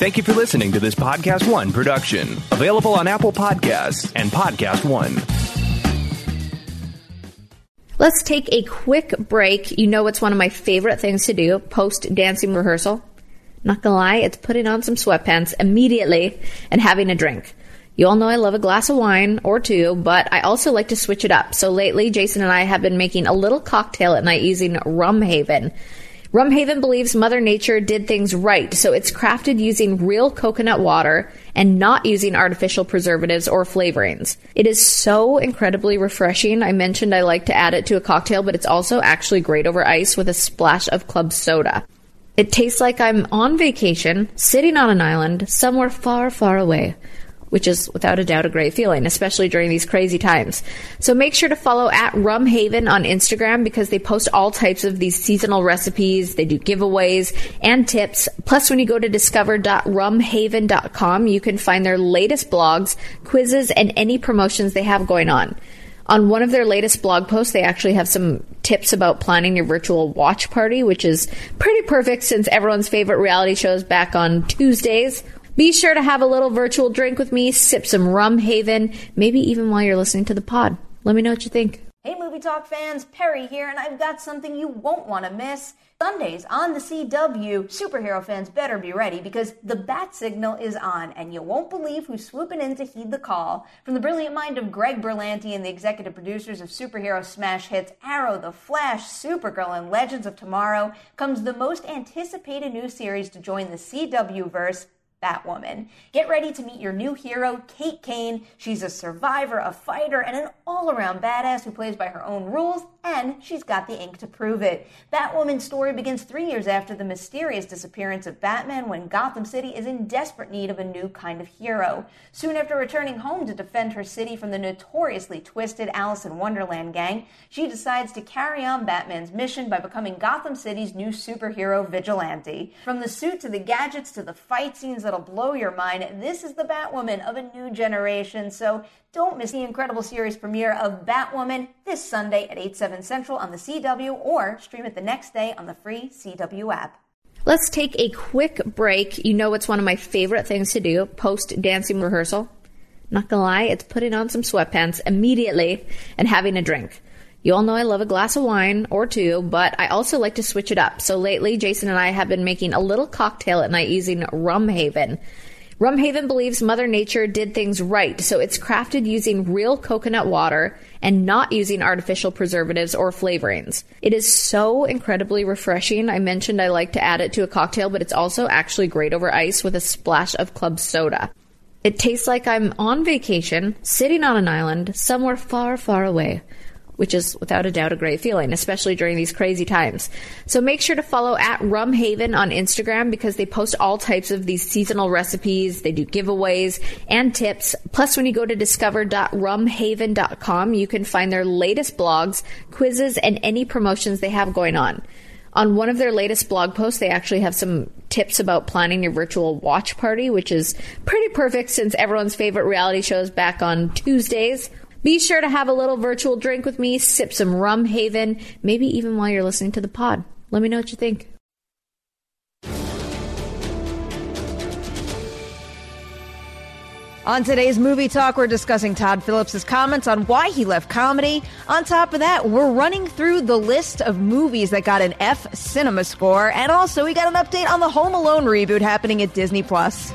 Thank you for listening to this Podcast One production. Available on Apple Podcasts and Podcast One. Let's take a quick break. You know it's one of my favorite things to do, post-dancing rehearsal. Not gonna lie, it's putting on some sweatpants immediately and having a drink. You all know I love a glass of wine or two, but I also like to switch it up. So lately, Jason and I have been making a little cocktail at night using Rum Haven. Rum Haven believes Mother Nature did things right, so it's crafted using real coconut water and not using artificial preservatives or flavorings. It is so incredibly refreshing. I mentioned I like to add it to a cocktail, but it's also actually great over ice with a splash of club soda. It tastes like I'm on vacation, sitting on an island, somewhere far, far away, which is without a doubt a great feeling, especially during these crazy times. So make sure to follow at Rum Haven on Instagram because they post all types of these seasonal recipes. They do giveaways and tips. Plus, when you go to discover.rumhaven.com, you can find their latest blogs, quizzes, and any promotions they have going on. On one of their latest blog posts, they actually have some tips about planning your virtual watch party, which is pretty perfect since everyone's favorite reality show is back on Tuesdays. Be sure to have a little virtual drink with me, sip some Rum Haven, maybe even while you're listening to the pod. Let me know what you think. Hey Movie Talk fans, Perry here, and I've got something you won't want to miss. Sundays on the CW, superhero fans better be ready because the bat signal is on, and you won't believe who's swooping in to heed the call. From the brilliant mind of Greg Berlanti and the executive producers of superhero smash hits Arrow, The Flash, Supergirl, and Legends of Tomorrow, comes the most anticipated new series to join the CW-verse, Batwoman. Get ready to meet your new hero, Kate Kane. She's a survivor, a fighter, and an all-around badass who plays by her own rules, and she's got the ink to prove it. Batwoman's story begins 3 years after the mysterious disappearance of Batman when Gotham City is in desperate need of a new kind of hero. Soon after returning home to defend her city from the notoriously twisted Alice in Wonderland gang, she decides to carry on Batman's mission by becoming Gotham City's new superhero vigilante. From the suit to the gadgets to the fight scenes that'll blow your mind, this is the Batwoman of a new generation, so don't miss the incredible series premiere of Batwoman this Sunday at 8/7 Central on the CW, or stream it the next day on the free CW app. Let's take a quick break. You know it's one of my favorite things to do, post-dancing rehearsal. Not gonna lie, it's putting on some sweatpants immediately and having a drink. You all know I love a glass of wine or two, but I also like to switch it up. So lately, Jason and I have been making a little cocktail at night using Rum Haven. Rum Haven believes Mother Nature did things right, so it's crafted using real coconut water and not using artificial preservatives or flavorings. It is so incredibly refreshing. I mentioned I like to add it to a cocktail, but it's also actually great over ice with a splash of club soda. It tastes like I'm on vacation, sitting on an island, somewhere far, far away, which is without a doubt a great feeling, especially during these crazy times. So make sure to follow at Rum Haven on Instagram because they post all types of these seasonal recipes. They do giveaways and tips. Plus, when you go to discover.rumhaven.com, you can find their latest blogs, quizzes, and any promotions they have going on. On one of their latest blog posts, they actually have some tips about planning your virtual watch party, which is pretty perfect since everyone's favorite reality show is back on Tuesdays. Be sure to have a little virtual drink with me, sip some Rum Haven, maybe even while you're listening to the pod. Let me know what you think. On today's Movie Talk, we're discussing Todd Phillips' comments on why he left comedy. On top of that, we're running through the list of movies that got an F Cinema score. And also, we got an update on the Home Alone reboot happening at Disney+.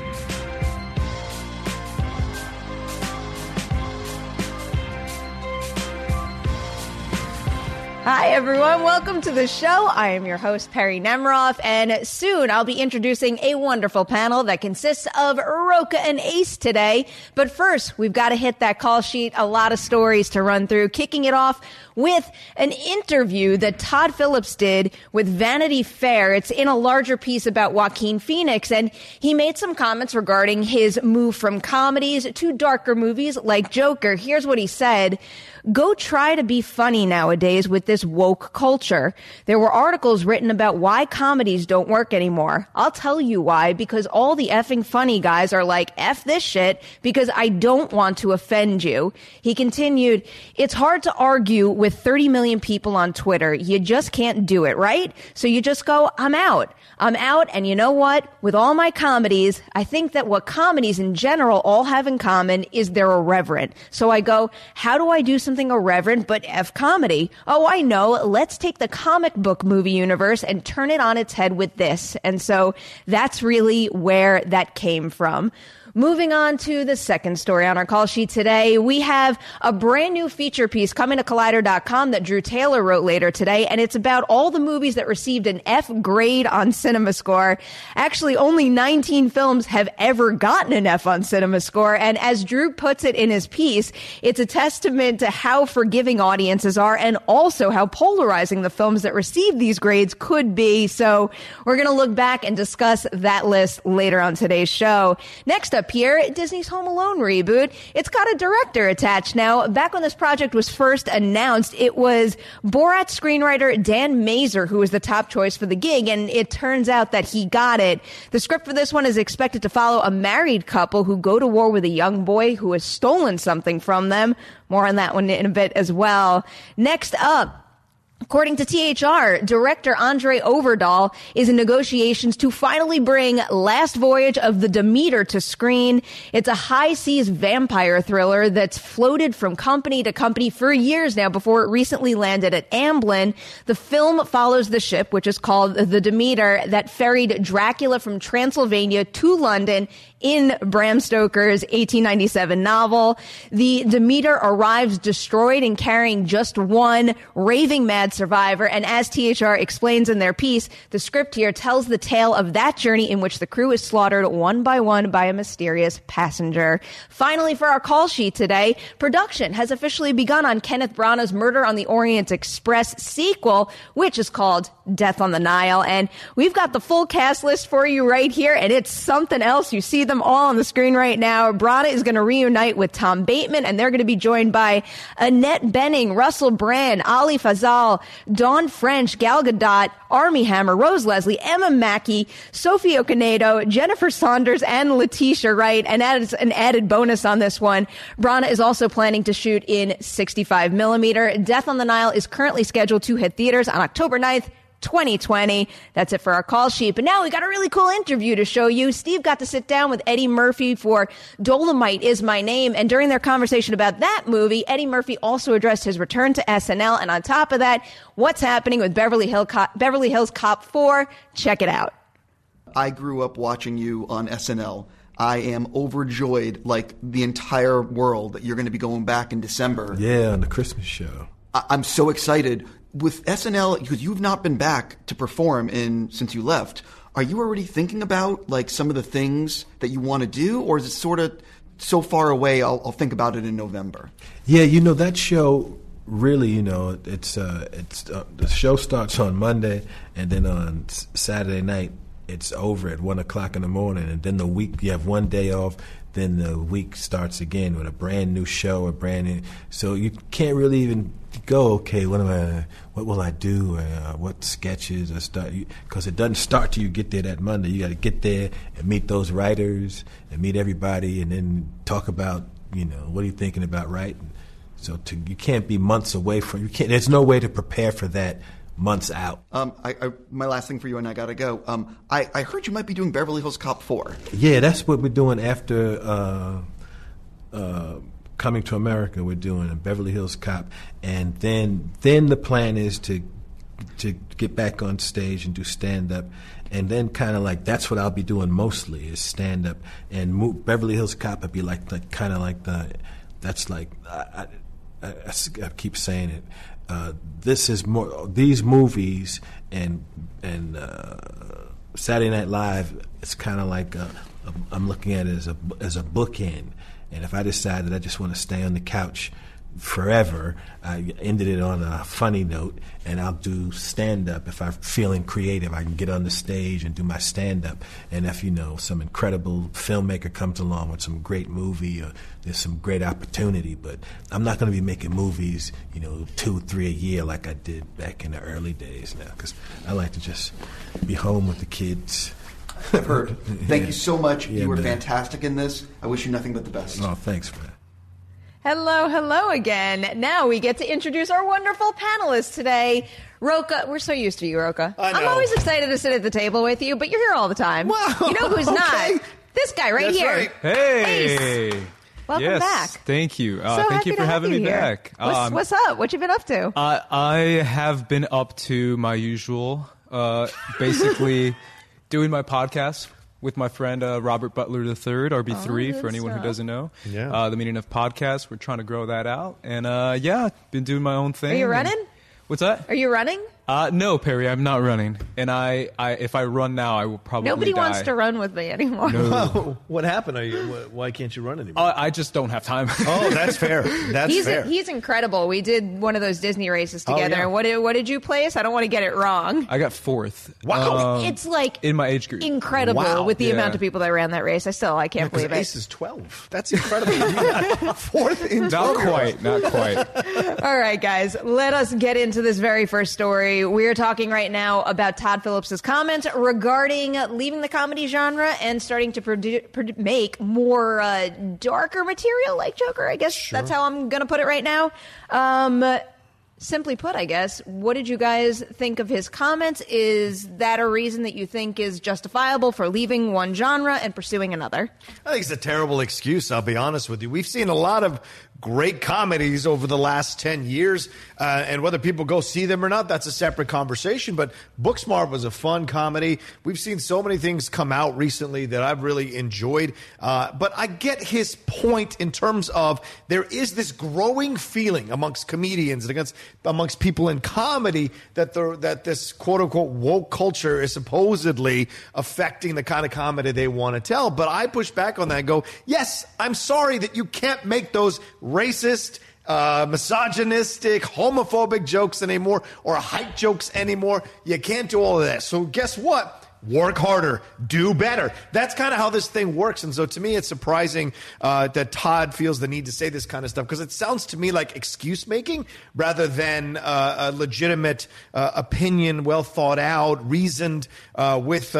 Hi, everyone. Welcome to the show. I am your host, Perry Nemiroff, and soon I'll be introducing a wonderful panel that consists of Rocha and Ace today. But first, we've got to hit that call sheet. A lot of stories to run through, kicking it off with an interview that Todd Phillips did with Vanity Fair. It's in a larger piece about Joaquin Phoenix, and he made some comments regarding his move from comedies to darker movies like Joker. Here's what he said. Go try to be funny nowadays with this woke culture. There were articles written about why comedies don't work anymore. I'll tell you why, because all the effing funny guys are like, F this shit, because I don't want to offend you. He continued, it's hard to argue with with 30 million people on Twitter, you just can't do it, right? So you just go, I'm out. And you know what? With all my comedies, I think that what comedies in general all have in common is they're irreverent. So I go, how do I do something irreverent but F comedy? Oh, I know. Let's take the comic book movie universe and turn it on its head with this. And so that's really where that came from. Moving on to the second story on our call sheet today, we have a brand new feature piece coming to Collider.com that Drew Taylor wrote later today, and it's about all the movies that received an F grade on CinemaScore. Actually, only 19 films have ever gotten an F on CinemaScore, and as Drew puts it in his piece, it's a testament to how forgiving audiences are and also how polarizing the films that receive these grades could be. So we're going to look back and discuss that list later on today's show. Next up here, Disney's Home Alone reboot. It's got a director attached now. Back when this project was first announced, it was Borat screenwriter Dan Mazer who was the top choice for the gig, and it turns out that he got it. The script for this one is expected to follow a married couple who go to war with a young boy who has stolen something from them. More on that one in a bit as well. Next up, according to THR, director Andre Overdahl is in negotiations to finally bring Last Voyage of the Demeter to screen. It's a high seas vampire thriller that's floated from company to company for years now before it recently landed at Amblin. The film follows the ship, which is called the Demeter, that ferried Dracula from Transylvania to London in Bram Stoker's 1897 novel. The Demeter arrives destroyed and carrying just one raving mad survivor, and as THR explains in their piece, the script here tells the tale of that journey in which the crew is slaughtered one by one by a mysterious passenger. Finally, for our call sheet today, production has officially begun on Kenneth Branagh's Murder on the Orient Express sequel, which is called Death on the Nile, and we've got the full cast list for you right here, and it's something else. You see them all on the screen right now. Branagh is going to reunite with Tom Bateman, and they're going to be joined by Annette Bening, Russell Brand, Ali Fazal, Dawn French, Gal Gadot, Armie Hammer, Rose Leslie, Emma Mackey, Sophie Okonedo, Jennifer Saunders, and Letitia Wright. And as an added bonus on this one, Branagh is also planning to shoot in 65mm. Death on the Nile is currently scheduled to hit theaters on October 9th, 2020. That's it for our call sheet. But now we got a really cool interview to show you. Steve got to sit down with Eddie Murphy for Dolomite Is My Name. And during their conversation about that movie, Eddie Murphy also addressed his return to SNL. And on top of that, what's happening with Beverly Hills Cop 4. Check it out. I grew up watching you on SNL. I am overjoyed, like the entire world, that you're going to be going back in December. Yeah, on the Christmas show. I'm so excited. With SNL, because you've not been back to perform since you left, are you already thinking about like some of the things that you want to do, or is it sort of so far away? I'll think about it in November. Yeah, that show really, it's the show starts on Monday, and then on Saturday night it's over at 1:00 in the morning, and then the week you have one day off. Then the week starts again with a brand new show, so you can't really even go, okay, what will I do, what sketches or stuff, because it doesn't start till you get there that Monday. You got to get there and meet those writers and meet everybody, and then talk about, what are you thinking about writing? So you can't be months away from, there's no way to prepare for that months out. My last thing for you, and I gotta go. I heard you might be doing Beverly Hills Cop 4. Yeah, that's what we're doing after Coming to America. We're doing a Beverly Hills Cop, and then the plan is to get back on stage and do stand up, and then kind of like that's what I'll be doing mostly is stand up, and Beverly Hills Cop would be I keep saying it. This is more these movies and Saturday Night Live. It's kind of like I'm looking at it as a bookend. And if I decide that I just want to stay on the couch forever, I ended it on a funny note, and I'll do stand-up. If I'm feeling creative, I can get on the stage and do my stand-up. And if, some incredible filmmaker comes along with some great movie, or there's some great opportunity, but I'm not going to be making movies, 2 or 3 a year like I did back in the early days now, because I like to just be home with the kids. I've heard. Thank you so much. You were fantastic in this. I wish you nothing but the best. Oh, thanks, man. Hello again. Now we get to introduce our wonderful panelists today. Roka, we're so used to you, Roka. I know. I'm always excited to sit at the table with you, but you're here all the time. Wow, You know who's okay. not? This guy right That's here. right. Hey! Ace. Welcome yes, back. Thank you. So Thank happy you to for have having you me here. back. What's up? What you been up to? I have been up to my usual, basically doing my podcast with my friend Robert Butler III, RB3, good for anyone stuff. who doesn't know. Yeah. The Meaning of Podcasts. We're trying to grow that out. And been doing my own thing. Are you And- running? What's that? Are you running? No, Perry, I'm not running. And if I run now, I will probably Nobody die. wants to run with me anymore. What happened? Why can't you run anymore? I just don't have time. Oh, that's fair. That's fair. He's incredible. We did one of those Disney races together. yeah. What did you place? I don't want to get it wrong. I got fourth. Wow. It's like in my age group. incredible Wow. with the Yeah. amount of people that ran that race. I can't believe Ace it. is 12. That's incredible. You got fourth in Not 12. quite. Not quite. All right, guys, let us get into this very first story. We're talking right now about Todd Phillips' comment regarding leaving the comedy genre and starting to make more darker material like Joker. I guess that's how I'm going to put it right now. Simply put, I guess, what did you guys think of his comments? Is that a reason that you think is justifiable for leaving one genre and pursuing another? I think it's a terrible excuse, I'll be honest with you. We've seen a lot of great comedies over the last 10 years, and whether people go see them or not, that's a separate conversation, but Booksmart was a fun comedy. We've seen so many things come out recently that I've really enjoyed, but I get his point in terms of there is this growing feeling amongst comedians and amongst people in comedy that this quote-unquote woke culture is supposedly affecting the kind of comedy they want to tell. But I push back on that and go, yes, I'm sorry that you can't make those racist, misogynistic, homophobic jokes anymore or height jokes anymore. You can't do all of that. So guess what? Work harder, do better. That's kind of how this thing works. And so to me, it's surprising that Todd feels the need to say this kind of stuff because it sounds to me like excuse making rather than a legitimate opinion, well thought out, reasoned with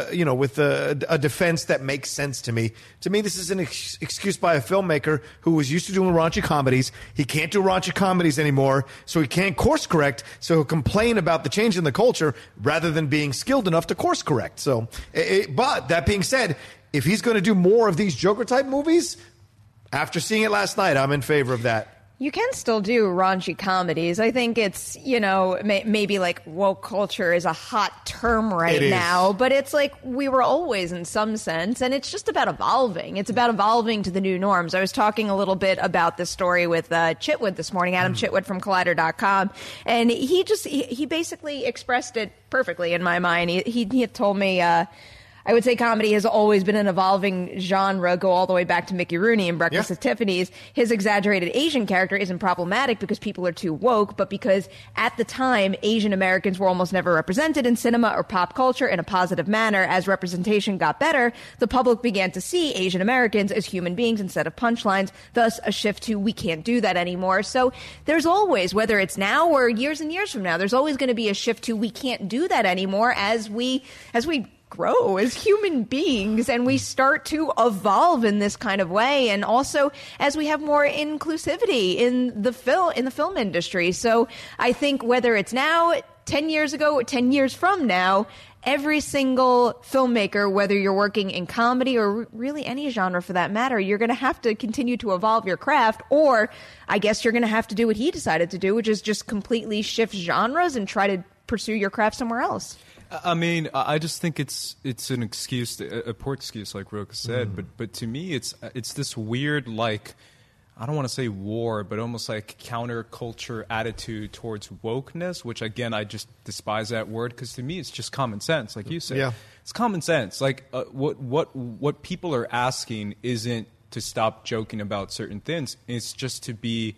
a defense that makes sense to me. To me, this is an excuse by a filmmaker who was used to doing raunchy comedies. He can't do raunchy comedies anymore, so he can't course correct. So he'll complain about the change in the culture rather than being skilled enough to course correct. So, but that being said, if he's going to do more of these Joker type movies, after seeing it last night, I'm in favor of that. You can still do raunchy comedies. I think it's, maybe like woke culture is a hot term right now, but it's like we were always in some sense, and it's just about evolving. It's about evolving to the new norms. I was talking a little bit about this story with Chitwood this morning, Adam Chitwood from Collider.com, and he basically expressed it perfectly in my mind. He had told me, I would say comedy has always been an evolving genre, go all the way back to Mickey Rooney in Breakfast at Tiffany's. His exaggerated Asian character isn't problematic because people are too woke, but because at the time, Asian Americans were almost never represented in cinema or pop culture in a positive manner. As representation got better, the public began to see Asian Americans as human beings instead of punchlines, thus a shift to we can't do that anymore. So there's always, whether it's now or years and years from now, there's always going to be a shift to we can't do that anymore as we grow as human beings and we start to evolve in this kind of way, and also as we have more inclusivity in the film industry. So I think whether it's now, 10 years ago, or 10 years from now, every single filmmaker, whether you're working in comedy or really any genre for that matter, you're going to have to continue to evolve your craft, or I guess you're going to have to do what he decided to do, which is just completely shift genres and try to pursue your craft somewhere else. I mean, I just think it's an excuse, a poor excuse, like Roka said. But to me, it's this weird, like, I don't want to say war, but almost like counterculture attitude towards wokeness, which again, I just despise that word because to me, it's just common sense, like you said. Yeah. It's common sense. Like what people are asking isn't to stop joking about certain things. It's just to be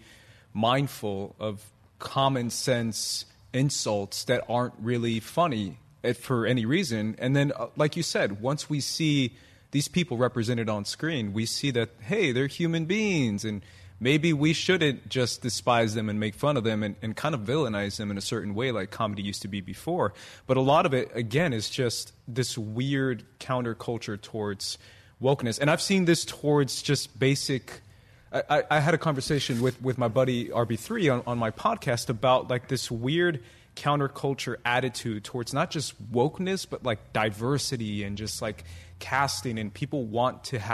mindful of common sense insults that aren't really funny for any reason. And then, like you said, once we see these people represented on screen, we see that, hey, they're human beings, and maybe we shouldn't just despise them and make fun of them and kind of villainize them in a certain way like comedy used to be before. But a lot of it, again, is just this weird counterculture towards wokeness. And I've seen this towards just basic I had a conversation with my buddy RB3 on my podcast about like this weird counterculture attitude towards not just wokeness, but like diversity and just like casting, and people want to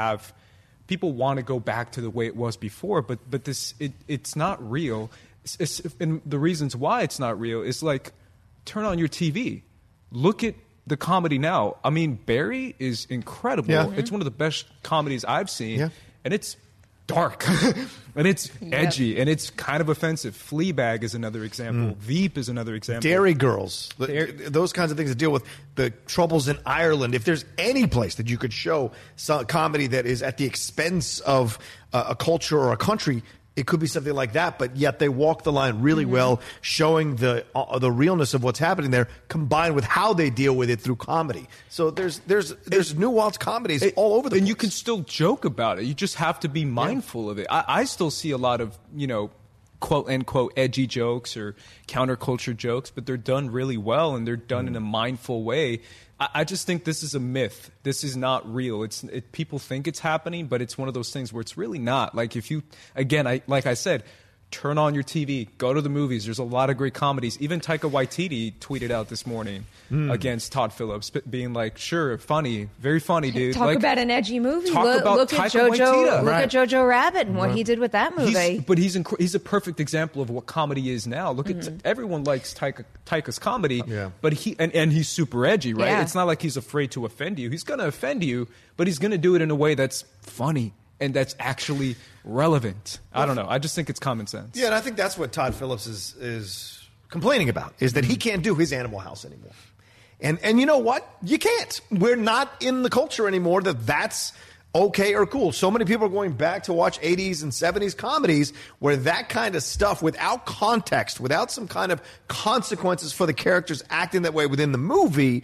go back to the way it was before, but it's not real. And the reasons why it's not real is like, turn on your TV, look at the comedy now. I mean, Barry is incredible. Yeah. It's one of the best comedies I've seen, Yeah. and it's dark and it's edgy and it's kind of offensive. Fleabag is another example. Veep is another example. Dairy Girls, those kinds of things that deal with the troubles in Ireland. If there's any place that you could show some comedy that is at the expense of a culture or a country, it could be something like that, but yet they walk the line really well, showing the realness of what's happening there, combined with how they deal with it through comedy. So there's nuanced comedies all over the place. And you can still joke about it. You just have to be mindful of it. I still see a lot of, quote unquote edgy jokes or counterculture jokes, but they're done really well and they're done in a mindful way. I just think this is a myth. This is not real. People think it's happening, but it's one of those things where it's really not. Like if you, again, like I said, turn on your TV, go to the movies. There's a lot of great comedies. Even Taika Waititi tweeted out this morning against Todd Phillips, being like, "Sure, funny, very funny, dude." Talk about an edgy movie. Look at Jojo Rabbit and what he did with that movie. He's a perfect example of what comedy is now. Look at everyone likes Taika's comedy, but he's super edgy, right? Yeah. It's not like he's afraid to offend you. He's going to offend you, but he's going to do it in a way that's funny and that's actually relevant. I don't know. I just think it's common sense. Yeah, and I think that's what Todd Phillips is complaining about, is that he can't do his Animal House anymore. And you know what? You can't. We're not in the culture anymore that's okay or cool. So many people are going back to watch 80s and 70s comedies where that kind of stuff, without context, without some kind of consequences for the characters acting that way within the movie,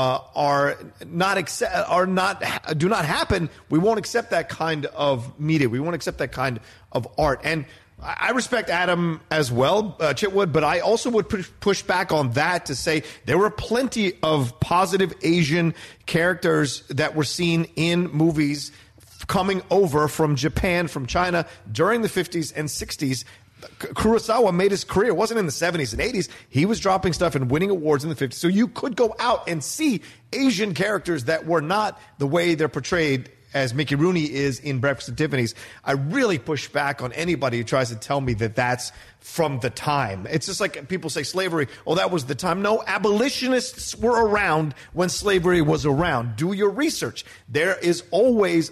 do not happen. We won't accept that kind of media. We won't accept that kind of art. And I respect Adam as well, Chitwood, but I also would push back on that to say there were plenty of positive Asian characters that were seen in movies coming over from Japan, from China during the 50s and 60s. Kurosawa made his career. It wasn't in the 70s and 80s. He was dropping stuff and winning awards in the 50s. So you could go out and see Asian characters that were not the way they're portrayed as Mickey Rooney is in Breakfast at Tiffany's. I really push back on anybody who tries to tell me that that's from the time. It's just like people say slavery, oh, that was the time. No, abolitionists were around when slavery was around. Do your research. There's always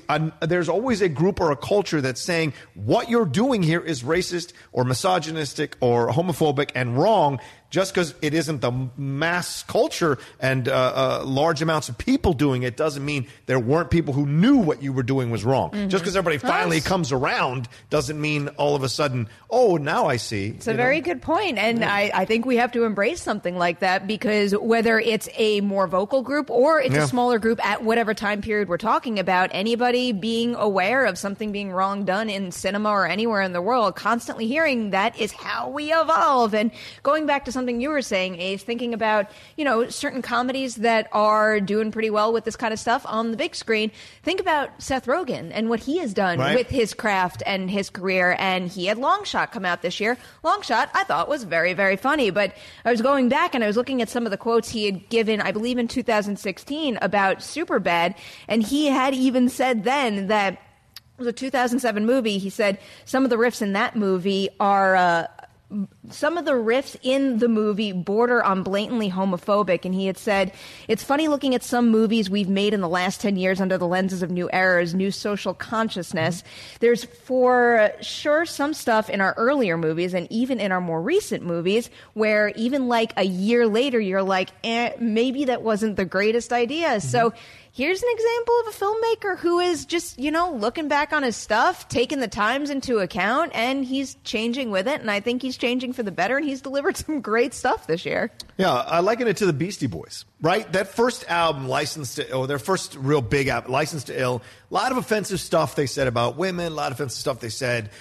a group or a culture that's saying what you're doing here is racist or misogynistic or homophobic and wrong. Just because it isn't the mass culture and large amounts of people doing it doesn't mean there weren't people who knew what you were doing was wrong. Just because everybody finally comes around doesn't mean all of a sudden, oh, now I see. It's a very good point. And I think we have to embrace something like that, because whether it's a more vocal group or it's a smaller group at whatever time period we're talking about, anybody being aware of something being wrong done in cinema or anywhere in the world, constantly hearing that is how we evolve. And going back to something you were saying, Ace, thinking about, certain comedies that are doing pretty well with this kind of stuff on the big screen. Think about Seth Rogen and what he has done with his craft and his career. And he had Long Shot come out this year. Long Shot, I thought, was very, very funny. But I was going back and I was looking at some of the quotes he had given, I believe in 2016, about Superbad. And he had even said then that it was a 2007 movie. He said some of the riffs in that movie are... some of the riffs in the movie border on blatantly homophobic. And he had said, it's funny looking at some movies we've made in the last 10 years under the lenses of new eras, new social consciousness. There's for sure some stuff in our earlier movies and even in our more recent movies where even like a year later, you're like, maybe that wasn't the greatest idea. So here's an example of a filmmaker who is just, looking back on his stuff, taking the times into account, and he's changing with it. And I think he's changing for the better, and he's delivered some great stuff this year. Yeah, I liken it to the Beastie Boys, right? That first album, their first real big album, Licensed to Ill, a lot of offensive stuff they said about women, a lot of offensive stuff they said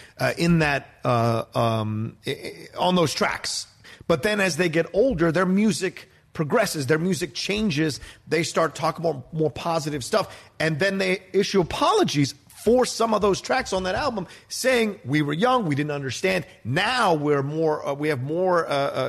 on those tracks. But then as they get older, their music progresses, their music changes, they start talking more positive stuff, and then they issue apologies for some of those tracks on that album, saying we were young, we didn't understand. Now we're more, we have more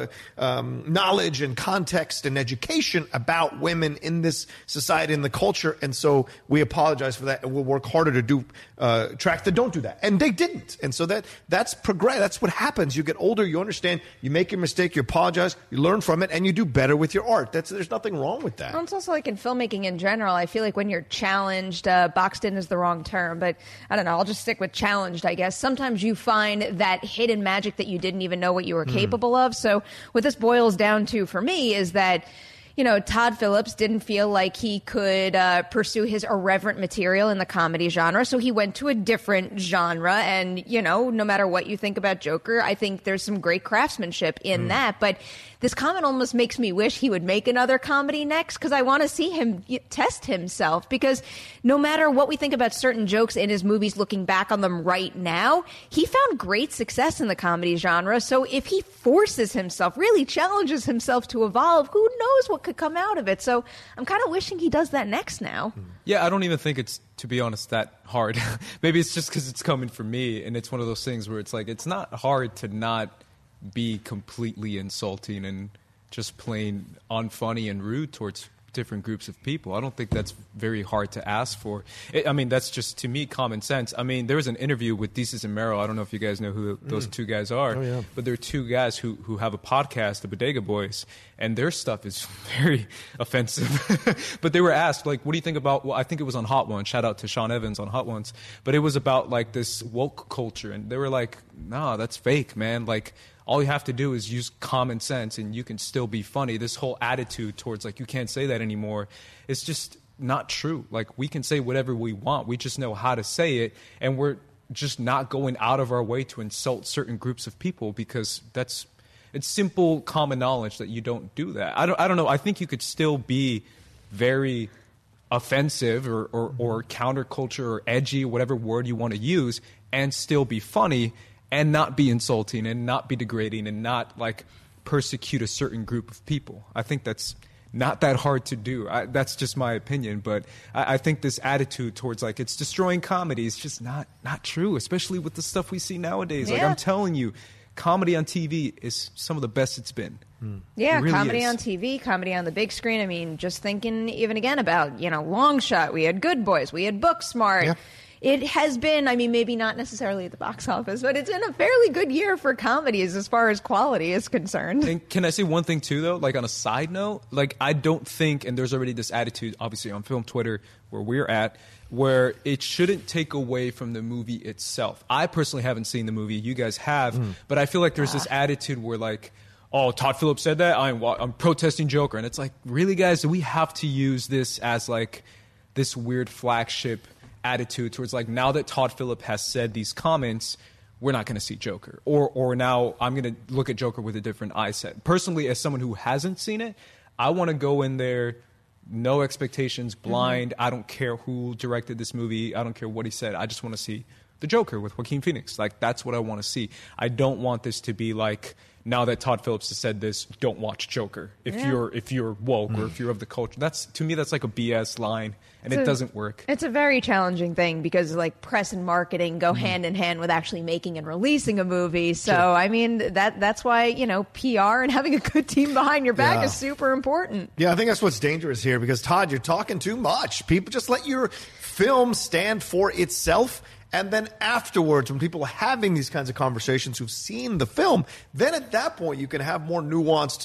knowledge and context and education about women in this society and the culture, and so we apologize for that, and we'll work harder to do tracks that don't do that. And they didn't, and so that's progress. That's what happens. You get older, you understand, you make a mistake, you apologize, you learn from it, and you do better with your art. There's nothing wrong with that. Well, it's also like in filmmaking in general. I feel like when you're challenged, boxed in is the wrong term, but I don't know. I'll just stick with challenged, I guess. Sometimes you find that hidden magic that you didn't even know what you were capable of. So what this boils down to for me is that, you know, Todd Phillips didn't feel like he could pursue his irreverent material in the comedy genre, so he went to a different genre. And, you know, no matter what you think about Joker, I think there's some great craftsmanship in that. But this comment almost makes me wish he would make another comedy next, because I want to see him test himself. Because no matter what we think about certain jokes in his movies, looking back on them right now, he found great success in the comedy genre. So if he forces himself, really challenges himself to evolve, who knows what could come out of it. So I'm kind of wishing he does that next now. Yeah, I don't even think it's, to be honest, that hard. Maybe it's just because it's coming from me, and it's one of those things where it's like, it's not hard to not be completely insulting and just plain unfunny and rude towards different groups of people. I don't think that's very hard to ask for. I mean, that's just, to me, common sense. I mean, there was an interview with Desus and Mero. I don't know if you guys know who those two guys are, but they're two guys who have a podcast, the Bodega Boys, and their stuff is very offensive. But they were asked, like, what do you think about, well, I think it was on Hot Ones, shout out to Sean Evans on Hot Ones, but it was about, like, this woke culture, and they were like, nah, that's fake, man. Like, all you have to do is use common sense and you can still be funny. This whole attitude towards, like, you can't say that anymore, it's just not true. Like, we can say whatever we want. We just know how to say it, and we're just not going out of our way to insult certain groups of people, because it's simple common knowledge that you don't do that. I don't know. I think you could still be very offensive or counterculture or edgy, whatever word you want to use, and still be funny, and not be insulting and not be degrading and not, like, persecute a certain group of people. I think that's not that hard to do. That's just my opinion. But I think this attitude towards, like, it's destroying comedy is just not true, especially with the stuff we see nowadays. Yeah. Like, I'm telling you, comedy on TV is some of the best it's been. Yeah, really comedy is. on TV, comedy on the big screen. I mean, just thinking even again about, you know, Long Shot. We had Good Boys. We had Booksmart. Yeah. It has been, I mean, maybe not necessarily at the box office, but it's been a fairly good year for comedies as far as quality is concerned. And can I say one thing, too, though? Like, on a side note, like, I don't think, and there's already this attitude, obviously, on Film Twitter, where we're at, where it shouldn't take away from the movie itself. I personally haven't seen the movie. You guys have. But I feel like there's this attitude where, like, oh, Todd Phillips said that? I'm protesting Joker. And it's like, really, guys, do we have to use this as, like, this weird flagship attitude towards, like, now that Todd Phillips has said these comments, we're not going to see Joker, or now I'm going to look at Joker with a different eye set. Personally, as someone who hasn't seen it, I want to go in there, no expectations, blind. I don't care who directed this movie. I don't care what he said. I just want to see the Joker with Joaquin Phoenix. Like, that's what I want to see. I don't want this to be like, now that Todd Phillips has said this, don't watch Joker if you're woke or if you're of the culture. That's, to me, that's like a BS line, and it doesn't work. It's a very challenging thing because, like, press and marketing go hand in hand with actually making and releasing a movie. So I mean, that's why, you know, PR and having a good team behind your back is super important. Yeah, I think that's what's dangerous here, because Todd, you're talking too much. People, just let your film stand for itself. And then afterwards, when people are having these kinds of conversations who've seen the film, then at that point you can have more nuanced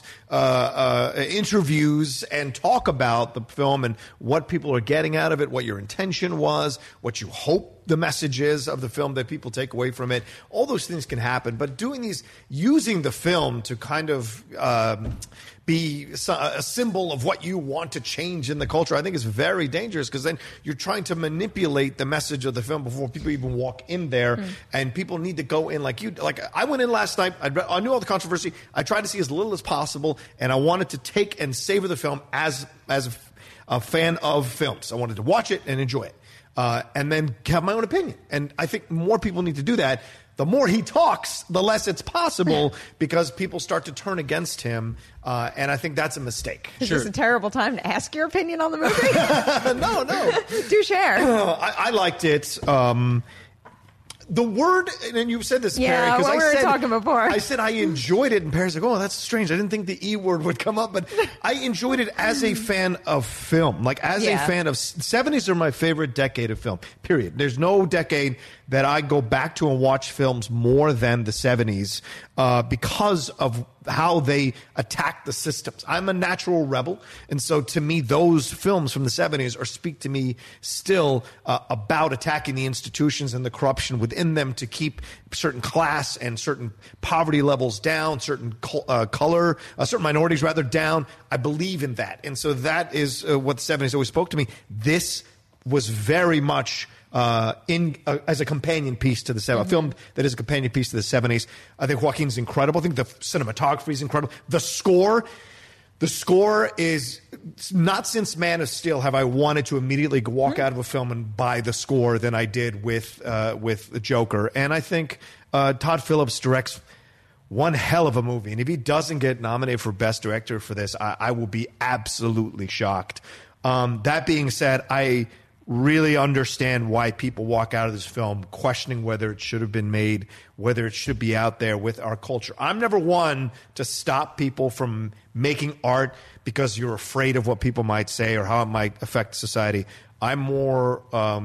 interviews and talk about the film and what people are getting out of it, what your intention was, what you hope the message is of the film that people take away from it. All those things can happen. But using the film to kind of be a symbol of what you want to change in the culture, I think is very dangerous, because then you're trying to manipulate the message of the film before people even walk in there. And people need to go in like I went in last night. I knew all the controversy. I tried to see as little as possible, and I wanted to take and savor the film as a fan of films. I wanted to watch it and enjoy it. and then have my own opinion. And I think more people need to do that. The more he talks, the less it's possible because people start to turn against him. And I think that's a mistake. Is this a terrible time to ask your opinion on the movie? No. Do share. I liked it. The word, and you said this, Perry. Yeah, because we were talking before. I said I enjoyed it, and Perry's like, oh, that's strange. I didn't think the E word would come up, but I enjoyed it as a fan of film. Like, as a fan of 70s are my favorite decade of film, period. There's no decade that I go back to and watch films more than the 70s because of how they attack the systems. I'm a natural rebel, and so to me, those films from the 70s speak to me still about attacking the institutions and the corruption within them to keep certain class and certain poverty levels down, certain color, certain minorities rather down. I believe in that, and so that is what the 70s always spoke to me. This was very much as a companion piece to the 70s, a film that is a companion piece to the 70s. I think Joaquin's incredible. I think the cinematography is incredible. The score is not since Man of Steel have I wanted to immediately walk out of a film and buy the score than I did with the Joker. And I think Todd Phillips directs one hell of a movie. And if he doesn't get nominated for Best Director for this, I will be absolutely shocked. That being said, I really understand why people walk out of this film questioning whether it should have been made, whether it should be out there with our culture. I'm never one to stop people from making art because you're afraid of what people might say or how it might affect society. I'm more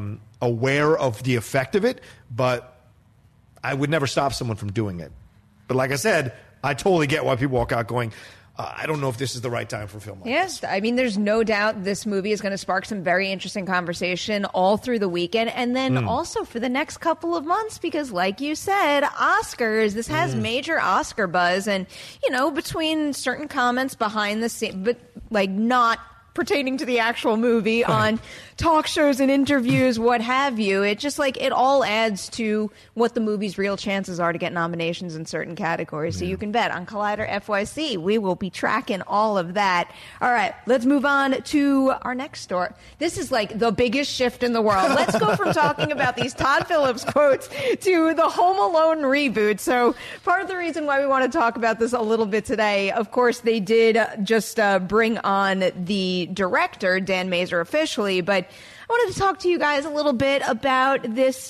aware of the effect of it, but I would never stop someone from doing it. But like I said, I totally get why people walk out going, I don't know if this is the right time for a film like this. I mean, there's no doubt this movie is going to spark some very interesting conversation all through the weekend and then also for the next couple of months because, like you said, Oscars, this has major Oscar buzz and, between certain comments behind the scene, but like not pertaining to the actual movie on talk shows and interviews, what have you. It just it all adds to what the movie's real chances are to get nominations in certain categories. So you can bet on Collider FYC. We will be tracking all of that. All right, let's move on to our next story. This is the biggest shift in the world. Let's go from talking about these Todd Phillips quotes to the Home Alone reboot. So part of the reason why we want to talk about this a little bit today, of course, they did just bring on the director, Dan Mazer, officially, but I wanted to talk to you guys a little bit about this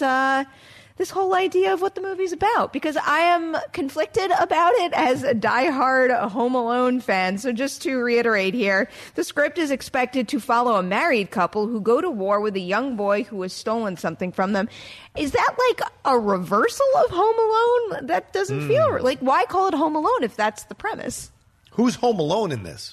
whole idea of what the movie's about, because I am conflicted about it as a diehard Home Alone fan. So just to reiterate here, the script is expected to follow a married couple who go to war with a young boy who has stolen something from them. Is that a reversal of Home Alone? That doesn't feel why call it Home Alone if that's the premise? Who's Home Alone in this?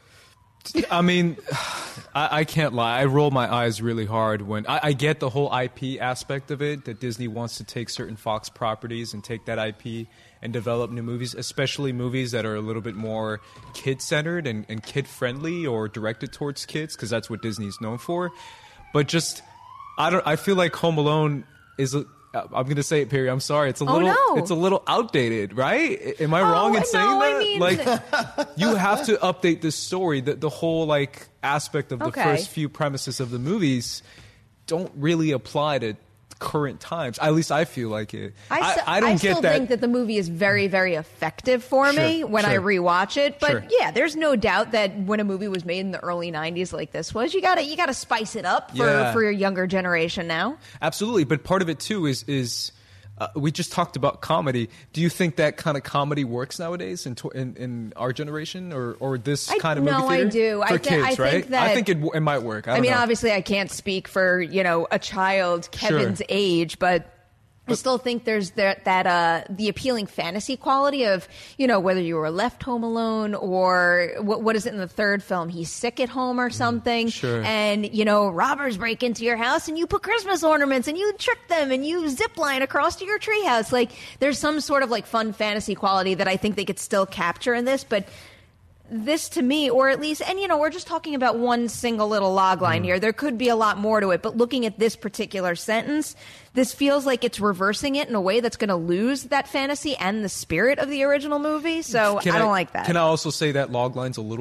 I mean, I can't lie. I roll my eyes really hard when I get the whole IP aspect of it, that Disney wants to take certain Fox properties and take that IP and develop new movies, especially movies that are a little bit more kid-centered and kid-friendly or directed towards kids, because that's what Disney's known for. But I feel like Home Alone is I'm going to say it, Perry. I'm sorry. It's a little outdated, right? Am I wrong in saying that? I mean, you have to update this story. The whole aspect of the first few premises of the movies don't really apply to current times. At least I feel like it. I don't get that. I think that the movie is very, very effective for me when I rewatch it. But yeah, there's no doubt that when a movie was made in the early 90s like this was, you gotta spice it up for your younger generation now. Absolutely. But part of it too is we just talked about comedy. Do you think that kind of comedy works nowadays in our generation or this kind of movie theater? No, I do. For kids, right? I think it might work. I mean, obviously I can't speak for, a child Kevin's age, but I still think there's the appealing fantasy quality of, whether you were left home alone or what is it in the third film? He's sick at home or something. Sure. And, robbers break into your house and you put Christmas ornaments and you trick them and you zip line across to your treehouse. There's some sort of fun fantasy quality that I think they could still capture in this, but this to me, or at least, and we're just talking about one single little log line here. There could be a lot more to it, but looking at this particular sentence, this feels like it's reversing it in a way that's going to lose that fantasy and the spirit of the original movie. So I don't like that. Can I also say that log line's a little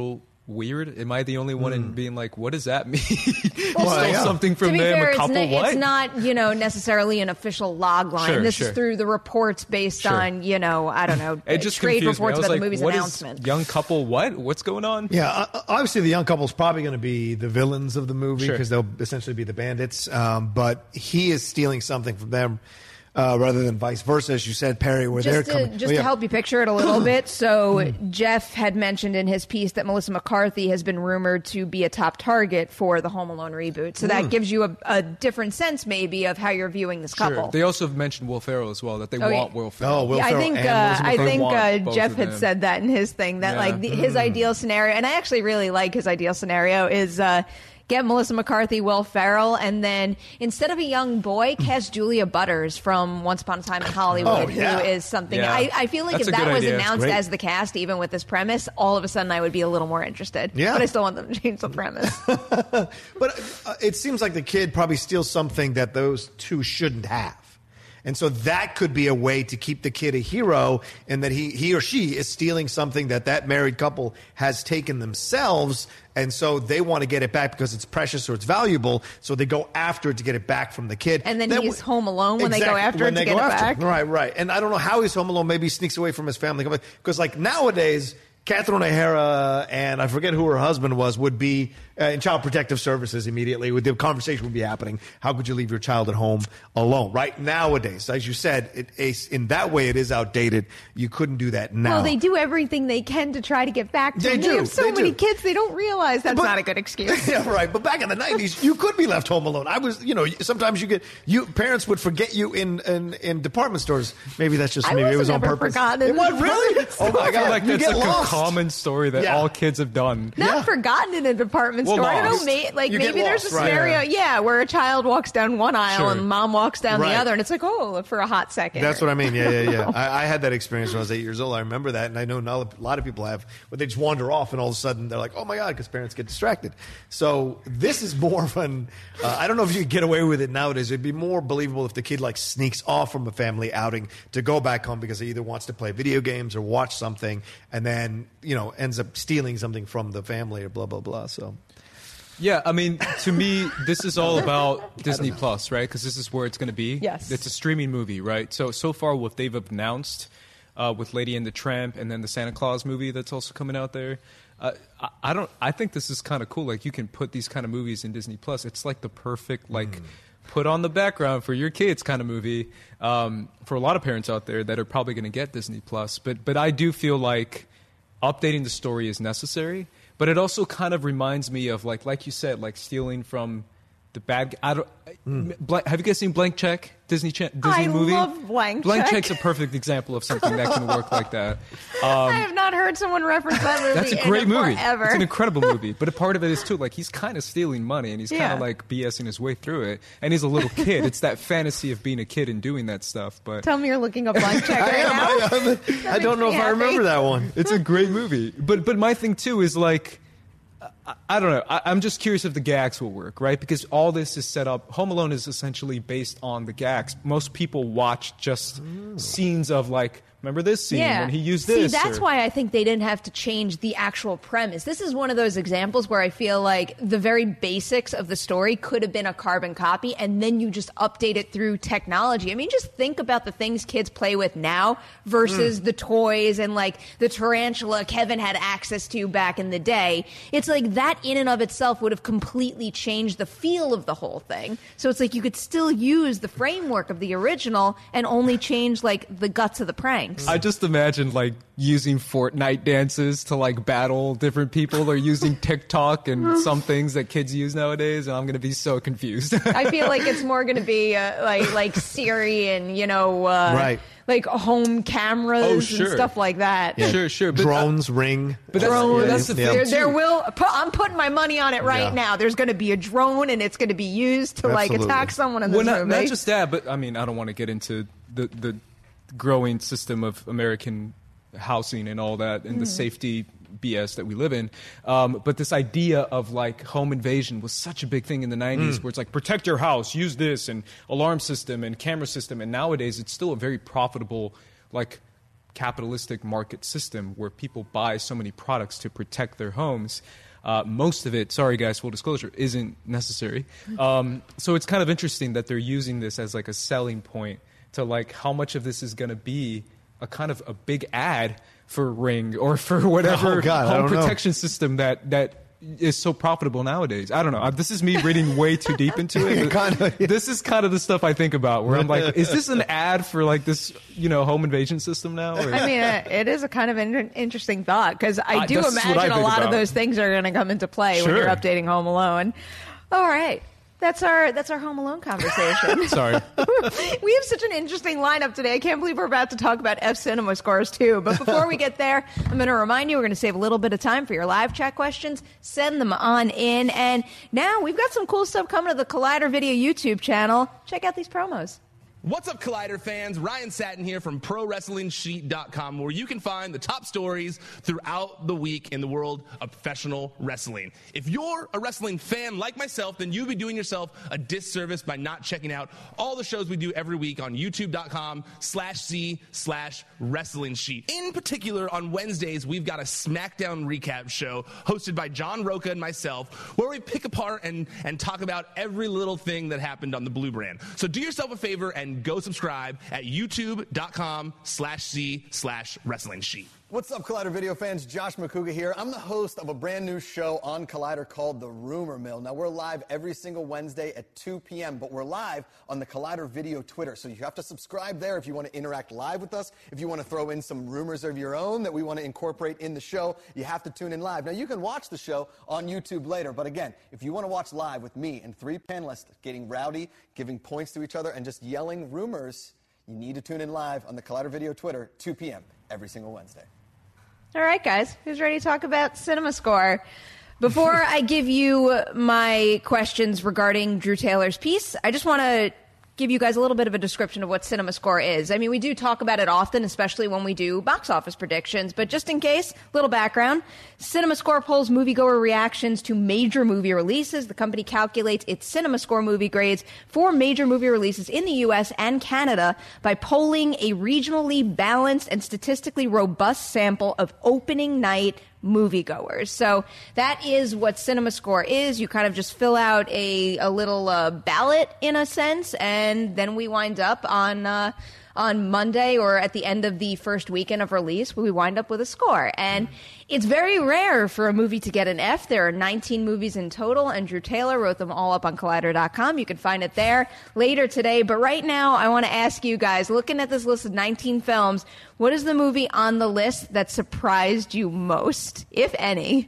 weird? Am I the only one in being like, what does that mean? Well, Stole something from to be them, fair, a couple, what? it's not, necessarily an official log line. Sure, this sure. is through the reports based Sure. on, I don't know, It just trade confused me. reports I was about like, the movie's what announcement. is young couple what? What's going on? Yeah, obviously the young couple is probably going to be the villains of the movie Sure. because they'll essentially be the bandits. But he is stealing something from them rather than vice versa, as you said, Perry, where they're coming. To help you picture it a little bit, so Jeff had mentioned in his piece that Melissa McCarthy has been rumored to be a top target for the Home Alone reboot. So that gives you a different sense maybe of how you're viewing this couple. They also have mentioned Will Ferrell as well, that they want Will Ferrell. Oh, Will Yeah, Ferrell and Melissa I think want both Jeff of had them. said that in his thing that Yeah. his ideal scenario, and I actually really like his ideal scenario is get Melissa McCarthy, Will Ferrell, and then instead of a young boy, cast Julia Butters from Once Upon a Time in Hollywood, Oh, yeah. who is something. Yeah. I feel like That's if a that good was idea. announced Great. as the cast, even with this premise, all of a sudden I would be a little more interested. Yeah. But I still want them to change the premise. But it seems like the kid probably steals something that those two shouldn't have. And so that could be a way to keep the kid a hero, and that he or she is stealing something that married couple has taken themselves, and so they want to get it back because it's precious or it's valuable, so they go after it to get it back from the kid. And then he's home alone when they go after it to get it back. Right. And I don't know how he's home alone. Maybe he sneaks away from his family. Because like nowadays, Catherine O'Hara and I forget who her husband was would be in Child Protective Services immediately. The conversation would be happening. How could you leave your child at home alone? Right nowadays, as you said, in that way it is outdated. You couldn't do that now. Well, they do everything they can to try to get back to They him. do. They have so They many do. kids, they don't realize that's But- not a good excuse. Yeah, right. But back in the 90s, you could be left home alone. I was, sometimes parents would forget you in department stores. Maybe that's just I maybe it was was on never purpose. forgotten It in was the really? department Oh my I feel god! like You that's get like lost. a common story that Yeah. all kids have done. Not forgotten in a department Well, store. I don't lost. know, You maybe get there's lost, a right. scenario, where a child walks down one aisle Sure. and mom walks down Right. the other, and it's like, oh, for a hot second. That's what I mean. Yeah. I had that experience when I was 8 years old. I remember that, and I know a lot of people have, where they just wander off, and all of a sudden they're like, "Oh my god!" Because parents get distracted. So this is more of an. I don't know if you could get away with it nowadays. It'd be more believable if the kid like sneaks off from a family outing to go back home because he either wants to play video games or watch something, and then ends up stealing something from the family or blah blah blah. So. Yeah, I mean, to me, this is all about Disney Plus, right? Because this is where it's going to be. Yes. It's a streaming movie, right? So far, what they've announced with Lady and the Tramp and then the Santa Claus movie that's also coming out there, I think this is kind of cool. Like, you can put these kind of movies in Disney Plus. It's like the perfect, put on the background for your kids kind of movie for a lot of parents out there that are probably going to get Disney Plus. But I do feel like updating the story is necessary. But it also kind of reminds me of like you said, like stealing from the bad. Have you guys seen Blank Check? Disney movie. I love Blank Blank Check. Check's a perfect example of something that can work like that. I have not heard someone reference that movie. That's a great in movie. Forever. It's an incredible movie. But a part of it is too, like, he's kind of stealing money and he's kind Yeah. of like BSing his way through it. And he's a little kid. It's that fantasy of being a kid and doing that stuff. But Tell me you're looking up Blank Check right now. I don't know if makes me I remember happy. that one. it's a great movie. But my thing too is like, I don't know. I'm just curious if the gags will work, right? Because all this is set up. Home Alone is essentially based on the gags. Most people watch just scenes of like, remember this scene when he used this? See, that's or- why I think they didn't have to change the actual premise. This is one of those examples where I feel like the very basics of the story could have been a carbon copy, and then you just update it through technology. I mean, just think about the things kids play with now versus the toys and like the tarantula Kevin had access to back in the day. It's like that in and of itself would have completely changed the feel of the whole thing. So it's like you could still use the framework of the original and only change like the guts of the pranks. I just imagine like using Fortnite dances to like battle different people, or using TikTok and some things that kids use nowadays, and I'm going to be so confused. I feel like it's more going to be like Siri and Right. like home cameras Oh, sure. and stuff like that. Sure. But Drones, Ring. But that's the thing. Yeah. I'm putting my money on it right Yeah. now. There's going to be a drone, and it's going to be used to like Absolutely. attack someone in Well, this movie. not just that, but I mean, I don't want to get into the growing system of American housing and all that, and the safety BS that we live in. But this idea of like home invasion was such a big thing in the 90s, where it's like, protect your house, use this, and alarm system and camera system. And nowadays, it's still a very profitable, like, capitalistic market system where people buy so many products to protect their homes. Most of it, sorry guys, full disclosure, isn't necessary. So it's kind of interesting that they're using this as like a selling point to like how much of this is going to be a kind of a big ad for Ring or for whatever home protection system that is so profitable nowadays. I don't know. This is me reading way too deep into it. This is kind of the stuff I think about where I'm like, is this an ad for like this, home invasion system now? Or? I mean, it is a kind of an interesting thought because I do imagine a lot of those things are going to come into play when you're updating Home Alone. All right. That's our Home Alone conversation. Sorry. We have such an interesting lineup today. I can't believe we're about to talk about F Cinema scores too. But before we get there, I'm going to remind you we're going to save a little bit of time for your live chat questions. Send them on in. And now we've got some cool stuff coming to the Collider Video YouTube channel. Check out these promos. What's up, Collider fans? Ryan Satin here from ProWrestlingSheet.com, where you can find the top stories throughout the week in the world of professional wrestling. If you're a wrestling fan like myself, then you'll be doing yourself a disservice by not checking out all the shows we do every week on YouTube.com/C/Wrestling Sheet. In particular, on Wednesdays, we've got a SmackDown recap show hosted by John Roca and myself, where we pick apart and talk about every little thing that happened on the Blue Brand. So do yourself a favor and go subscribe at youtube.com/C/Wrestling Sheet. What's up, Collider video fans? Josh McCouga here. I'm the host of a brand new show on Collider called The Rumor Mill. Now, we're live every single Wednesday at 2 p.m., but we're live on the Collider Video Twitter, so you have to subscribe there if you want to interact live with us. If you want to throw in some rumors of your own that we want to incorporate in the show, you have to tune in live. Now, you can watch the show on YouTube later, but again, if you want to watch live with me and 3 panelists getting rowdy, giving points to each other, and just yelling rumors, you need to tune in live on the Collider Video Twitter, 2 p.m. every single Wednesday. All right, guys, who's ready to talk about Cinema Score? Before I give you my questions regarding Drew Taylor's piece, I just want to give you guys a little bit of a description of what Cinema Score is. I mean, we do talk about it often, especially when we do box office predictions, but just in case, little background. Cinema Score polls moviegoer reactions to major movie releases. The company calculates its Cinema Score movie grades for major movie releases in the U.S. and Canada by polling a regionally balanced and statistically robust sample of opening night moviegoers. So that is what Cinema Score is. You kind of just fill out a little ballot in a sense, and then we wind up on Monday or at the end of the first weekend of release, we wind up with a score. And it's very rare for a movie to get an F. There are 19 movies in total, and Drew Taylor wrote them all up on Collider.com. You can find it there later today. But right now, I want to ask you guys, looking at this list of 19 films, what is the movie on the list that surprised you most, if any?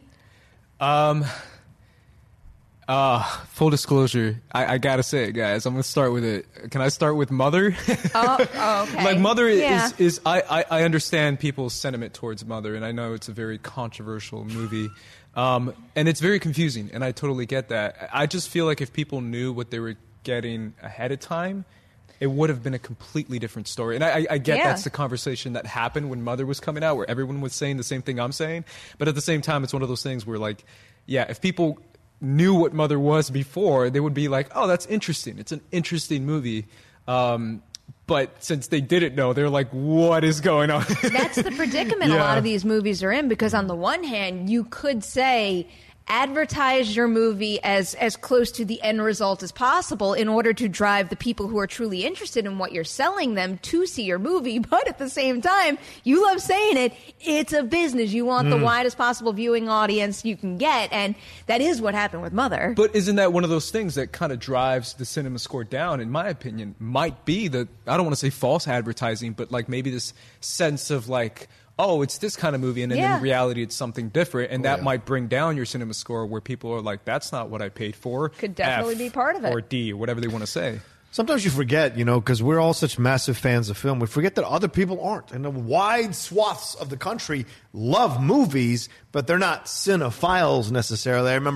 Full disclosure, I gotta say it, guys. I'm gonna start with it. Can I start with Mother? Okay. Like Mother is I understand people's sentiment towards Mother, and I know it's a very controversial movie, and it's very confusing, and I totally get that. I just feel like if people knew what they were getting ahead of time, it would have been a completely different story. And I get that's the conversation that happened when Mother was coming out, where everyone was saying the same thing I'm saying, but at the same time, it's one of those things where, like, yeah, if people knew what Mother was before, they would be like, oh, that's interesting. It's an interesting movie. But since they didn't know, they're like, what is going on? That's the predicament a lot of these movies are in, because on the one hand, you could say, advertise your movie as close to the end result as possible in order to drive the people who are truly interested in what you're selling them to see your movie. But at the same time, you love saying it, it's a business. You want the widest possible viewing audience you can get. And that is what happened with Mother. But isn't that one of those things that kind of drives the Cinema Score down, in my opinion, might be the, I don't want to say false advertising, but like maybe this sense of like, oh, it's this kind of movie, and then in reality it's something different, and that might bring down your Cinema Score where people are like, that's not what I paid for. Could definitely be part of it. Or D, or whatever they want to say. Sometimes you forget, because we're all such massive fans of film, we forget that other people aren't. And the wide swaths of the country love movies, but they're not cinephiles necessarily. I remember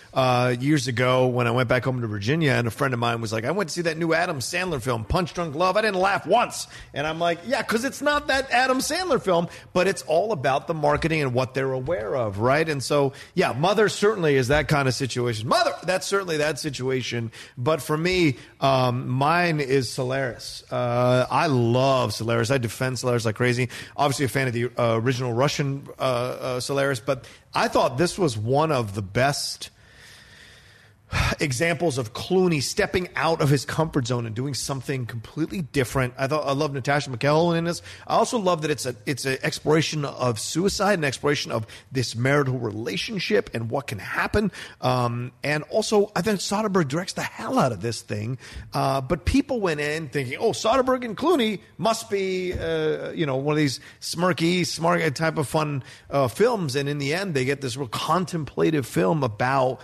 years ago when I went back home to Virginia, and a friend of mine was like, I went to see that new Adam Sandler film, Punch Drunk Love. I didn't laugh once. And I'm like, yeah, because it's not that Adam Sandler film, but it's all about the marketing and what they're aware of, right? And so, yeah, Mother certainly is that kind of situation. Mother, that's certainly that situation. But for me, mine is Solaris. I love Solaris. I defend Solaris like crazy. Obviously a fan of the original Russian Solaris, but I thought this was one of the best examples of Clooney stepping out of his comfort zone and doing something completely different. I love Natasha McElhone in this. I also love that it's an exploration of suicide, an exploration of this marital relationship and what can happen. And also, I think Soderbergh directs the hell out of this thing. But people went in thinking, oh, Soderbergh and Clooney must be, one of these smirky, smart type of fun films. And in the end, they get this real contemplative film about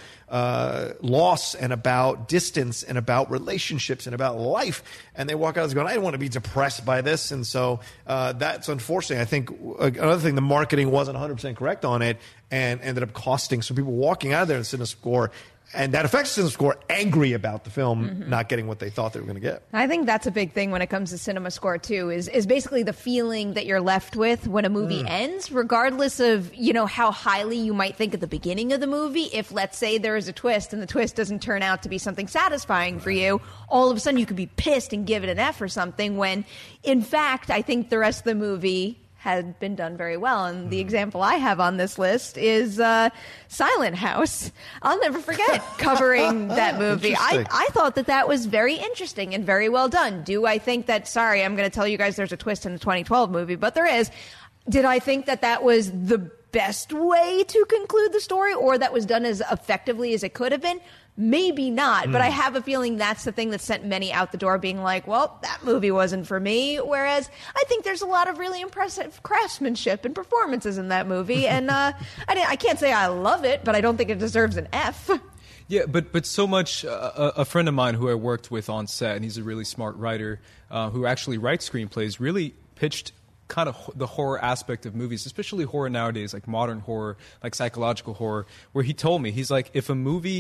loss and about distance and about relationships and about life. And they walk out going, I don't want to be depressed by this. And so that's unfortunately, I think, another thing, the marketing wasn't 100% correct on it and ended up costing some people walking out of there in CinemaScore. And that affects CinemaScore angry about the film not getting what they thought they were going to get. I think that's a big thing when it comes to CinemaScore too, is basically the feeling that you're left with when a movie ends, regardless of, how highly you might think at the beginning of the movie. If, let's say, there is a twist and the twist doesn't turn out to be something satisfying for you, all of a sudden you could be pissed and give it an F or something, when, in fact, I think the rest of the movie had been done very well. And the example I have on this list is Silent House. I'll never forget covering that movie. I thought that was very interesting and very well done. Do I think that, sorry, I'm going to tell you guys there's a twist in the 2012 movie, but there is. Did I think that was the best way to conclude the story, or that was done as effectively as it could have been? Maybe not, but I have a feeling that's the thing that sent many out the door being like, well, that movie wasn't for me. Whereas I think there's a lot of really impressive craftsmanship and performances in that movie. And I can't say I love it, but I don't think it deserves an F. Yeah, but so much, a friend of mine who I worked with on set, and he's a really smart writer who actually writes screenplays, really pitched kind of the horror aspect of movies, especially horror nowadays, like modern horror, like psychological horror, where he told me, he's like, if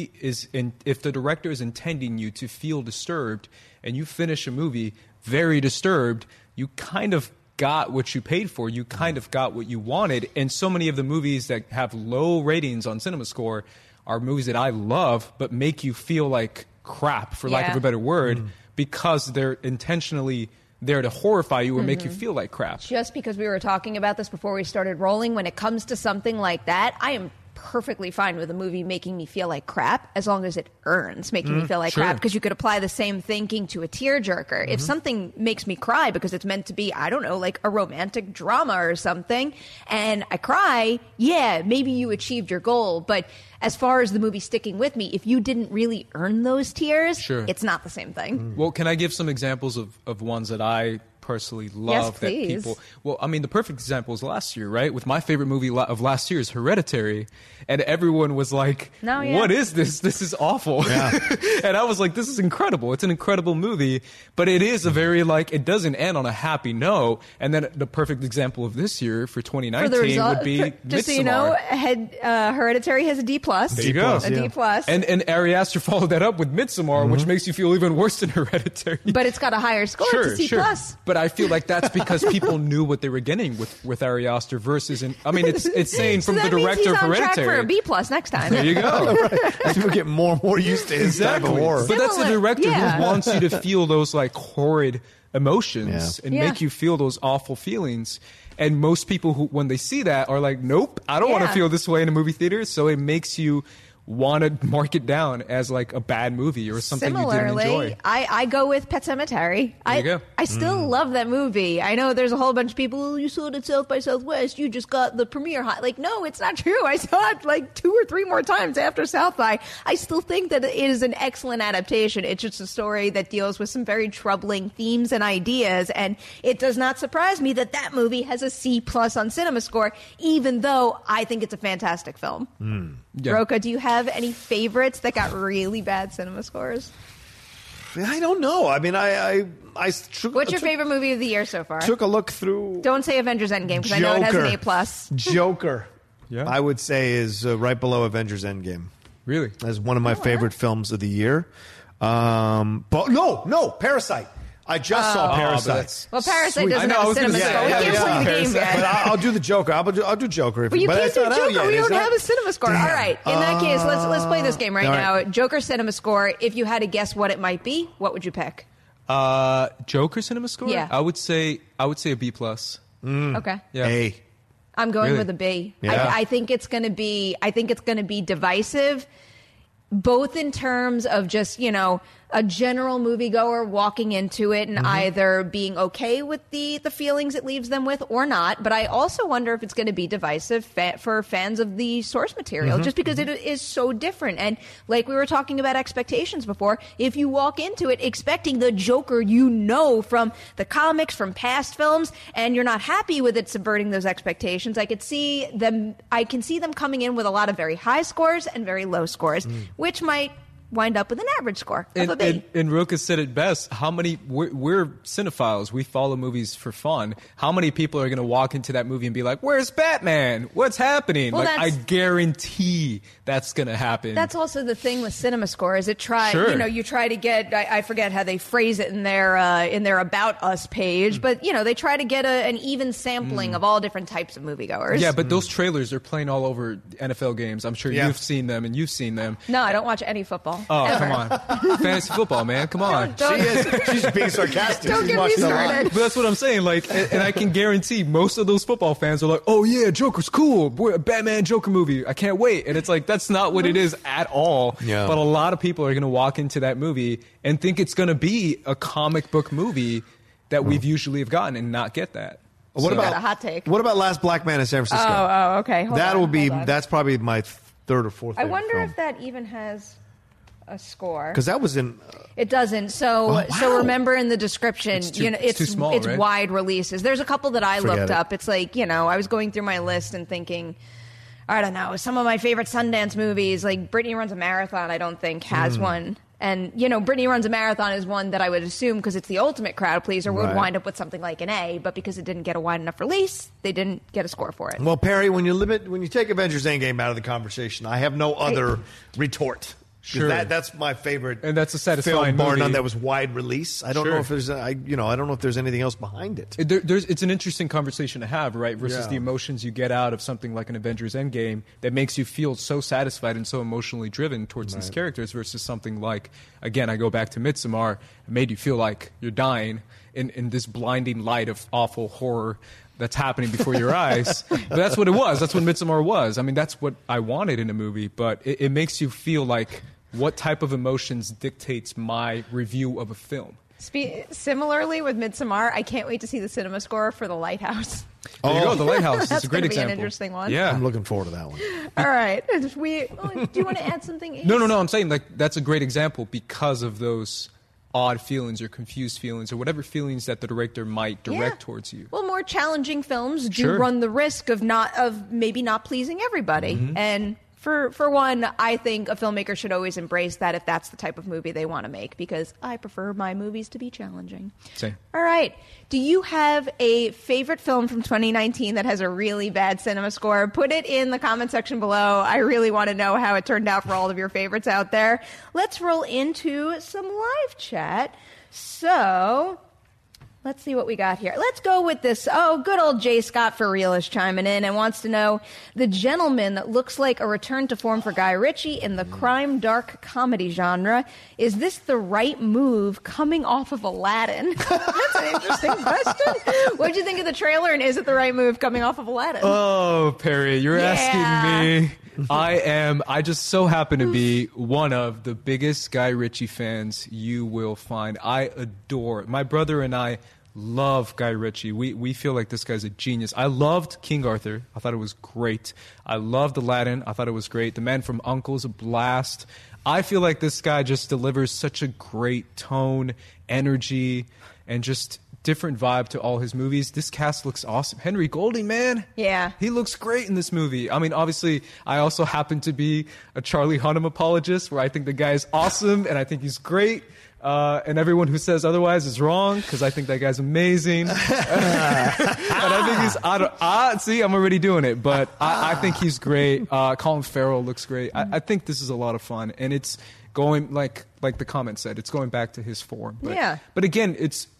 the director is intending you to feel disturbed and you finish a movie very disturbed, you kind of got what you paid for, you kind of got what you wanted. And so many of the movies that have low ratings on CinemaScore are movies that I love, but make you feel like crap, for lack of a better word, because they're intentionally there to horrify you or make you feel like crap. Just because we were talking about this before we started rolling, when it comes to something like that, I am perfectly fine with a movie making me feel like crap as long as it earns making me feel like crap, because you could apply the same thinking to a tearjerker. If something makes me cry because it's meant to be, I don't know, like a romantic drama or something, and I cry, yeah, maybe you achieved your goal, but as far as the movie sticking with me, if you didn't really earn those tears, it's not the same thing. Well, can I give some examples of ones that I personally love that people... Well, I mean, the perfect example is last year, right? With my favorite movie of last year is Hereditary, and everyone was like, what is this? This is awful. Yeah. And I was like, this is incredible. It's an incredible movie, but it is a very, it doesn't end on a happy note. And then the perfect example of this year for 2019 would be Midsommar. Just so you know, Hereditary has a D+. There you go. A D+. And Ari Aster followed that up with Midsommar, which makes you feel even worse than Hereditary. But it's got a higher score. It's a C+. But I feel like that's because people knew what they were getting with Ari Aster versus, it's saying from the director of Hereditary. For a B+ next time. There you go. As people get more and more used to his type of horror. But that's the director who wants you to feel those horrid emotions and make you feel those awful feelings. And most people who, when they see that, are like, nope, I don't want to feel this way in a movie theater. So it makes you want to mark it down as a bad movie or something you didn't enjoy. I go with Pet Sematary. I still love that movie. I know there's a whole bunch of people, you saw it at South by Southwest, you just got the premiere high. No, it's not true. I saw it 2 or 3 more times after South by. I still think that it is an excellent adaptation. It's just a story that deals with some very troubling themes and ideas, and it does not surprise me that movie has a C+ on CinemaScore, even though I think it's a fantastic film. Rocha, do you have any favorites that got really bad cinema scores? I don't know. I mean, what's your favorite movie of the year so far? Took a look through. Don't say Avengers Endgame, because I know it has an A+. Joker, I would say, is right below Avengers Endgame. Really? As one of my favorite films of the year. But no, Parasite. I just saw Parasite. Well, Parasite doesn't have a cinema score. We can't play the game yet. But I'll do the Joker. I'll do Joker. But you can't do Joker. We don't have a cinema score. Damn. All right. In that case, let's play this game right now. Joker cinema score. If you had to guess what it might be, what would you pick? Joker cinema score? Yeah. I would say a B+. Okay. Yeah. A. I'm going with a B. Yeah. I think it's going to be divisive, both in terms of just, a general moviegoer walking into it and either being okay with the feelings it leaves them with or not. But I also wonder if it's going to be divisive for fans of the source material, just because it is so different. And like we were talking about expectations before, if you walk into it expecting the Joker from the comics, from past films, and you're not happy with it subverting those expectations, I can see them coming in with a lot of very high scores and very low scores, which might wind up with an average score of a B. And Roka said it best. We're cinephiles. We follow movies for fun. How many people are going to walk into that movie and be like, "Where's Batman? What's happening?" Well, I guarantee that's going to happen. That's also the thing with cinema score. Is it try? Sure. You try to get. I forget how they phrase it in their About Us page, but they try to get an even sampling of all different types of moviegoers. Yeah, but those trailers are playing all over NFL games. I'm sure you've seen them and you've seen them. No, I don't watch any football. Oh, ever. come on. Fantasy football, man. Come on. She's being sarcastic. Don't get me started. But that's what I'm saying. And I can guarantee most of those football fans are like, "Oh yeah, Joker's cool. Boy, a Batman Joker movie. I can't wait." And it's like, that's not what it is at all. Yeah. But a lot of people are going to walk into that movie and think it's going to be a comic book movie that we've usually have gotten and not get that. What about a hot take? What about Last Black Man in San Francisco? Oh, okay. Hold on. That's probably my third or fourth. I wonder film. if that even has a score, because that was in. It doesn't. So remember in the description, it's too small, it's right? wide releases. There's a couple that I Forget looked it. up. It's like, I was going through my list and thinking, I don't know, some of my favorite Sundance movies, like Brittany Runs a Marathon, I don't think has one. And, Brittany Runs a Marathon is one that I would assume, because it's the ultimate crowd pleaser, would wind up with something like an A. But because it didn't get a wide enough release, they didn't get a score for it. Well, Perry, when you take Avengers Endgame out of the conversation, I have no other retort. Sure. That's my favorite, And that's a satisfying film, bar movie. none, that was wide release. I don't Sure. know if there's, I don't know if there's anything else behind it. It's an interesting conversation to have, right? Versus Yeah. the emotions you get out of something like an Avengers Endgame that makes you feel so satisfied and so emotionally driven towards these characters, versus something like, again, I go back to Midsommar, it made you feel like you're dying in this blinding light of awful horror that's happening before your eyes. But that's what it was. That's what Midsommar was. I mean, that's what I wanted in a movie, but it makes you feel like, what type of emotions dictates my review of a film? Similarly with Midsommar, I can't wait to see the cinema score for The Lighthouse. There you go, The Lighthouse. That's It's a great gonna be example. an interesting one. Yeah. I'm looking forward to that one. All right. Do you want to add something? Ace? No. I'm saying that's a great example because of those odd feelings or confused feelings or whatever feelings that the director might direct towards you. Well, more challenging films do Sure. run the risk of maybe not pleasing everybody. And for one, I think a filmmaker should always embrace that if that's the type of movie they want to make, because I prefer my movies to be challenging. Same. All right. Do you have a favorite film from 2019 that has a really bad cinema score? Put it in the comment section below. I really want to know how it turned out for all of your favorites out there. Let's roll into some live chat. So, let's see what we got here. Let's go with this. Oh, good old Jay Scott for real is chiming in and wants to know, the gentleman that looks like a return to form for Guy Ritchie in the crime dark comedy genre. Is this the right move coming off of Aladdin? That's an interesting question. What did you think of the trailer, and is it the right move coming off of Aladdin? Oh, Perry, you're asking me. I just so happen to be one of the biggest Guy Ritchie fans you will find. I adore, my brother and I love Guy Ritchie. We feel like this guy's a genius. I loved King Arthur. I thought it was great. I loved Aladdin. I thought it was great. The Man from U.N.C.L.'s a blast. I feel like this guy just delivers such a great tone, energy, and just different vibe to all his movies. This cast looks awesome. Henry Golding, man. Yeah. He looks great in this movie. I mean, obviously, I also happen to be a Charlie Hunnam apologist, where I think the guy is awesome and I think he's great. And everyone who says otherwise is wrong, because I think that guy's amazing. And I think see, I'm already doing it, but I think he's great. Colin Farrell looks great. I think this is a lot of fun, and it's going like the comment said, it's going back to his form. But again,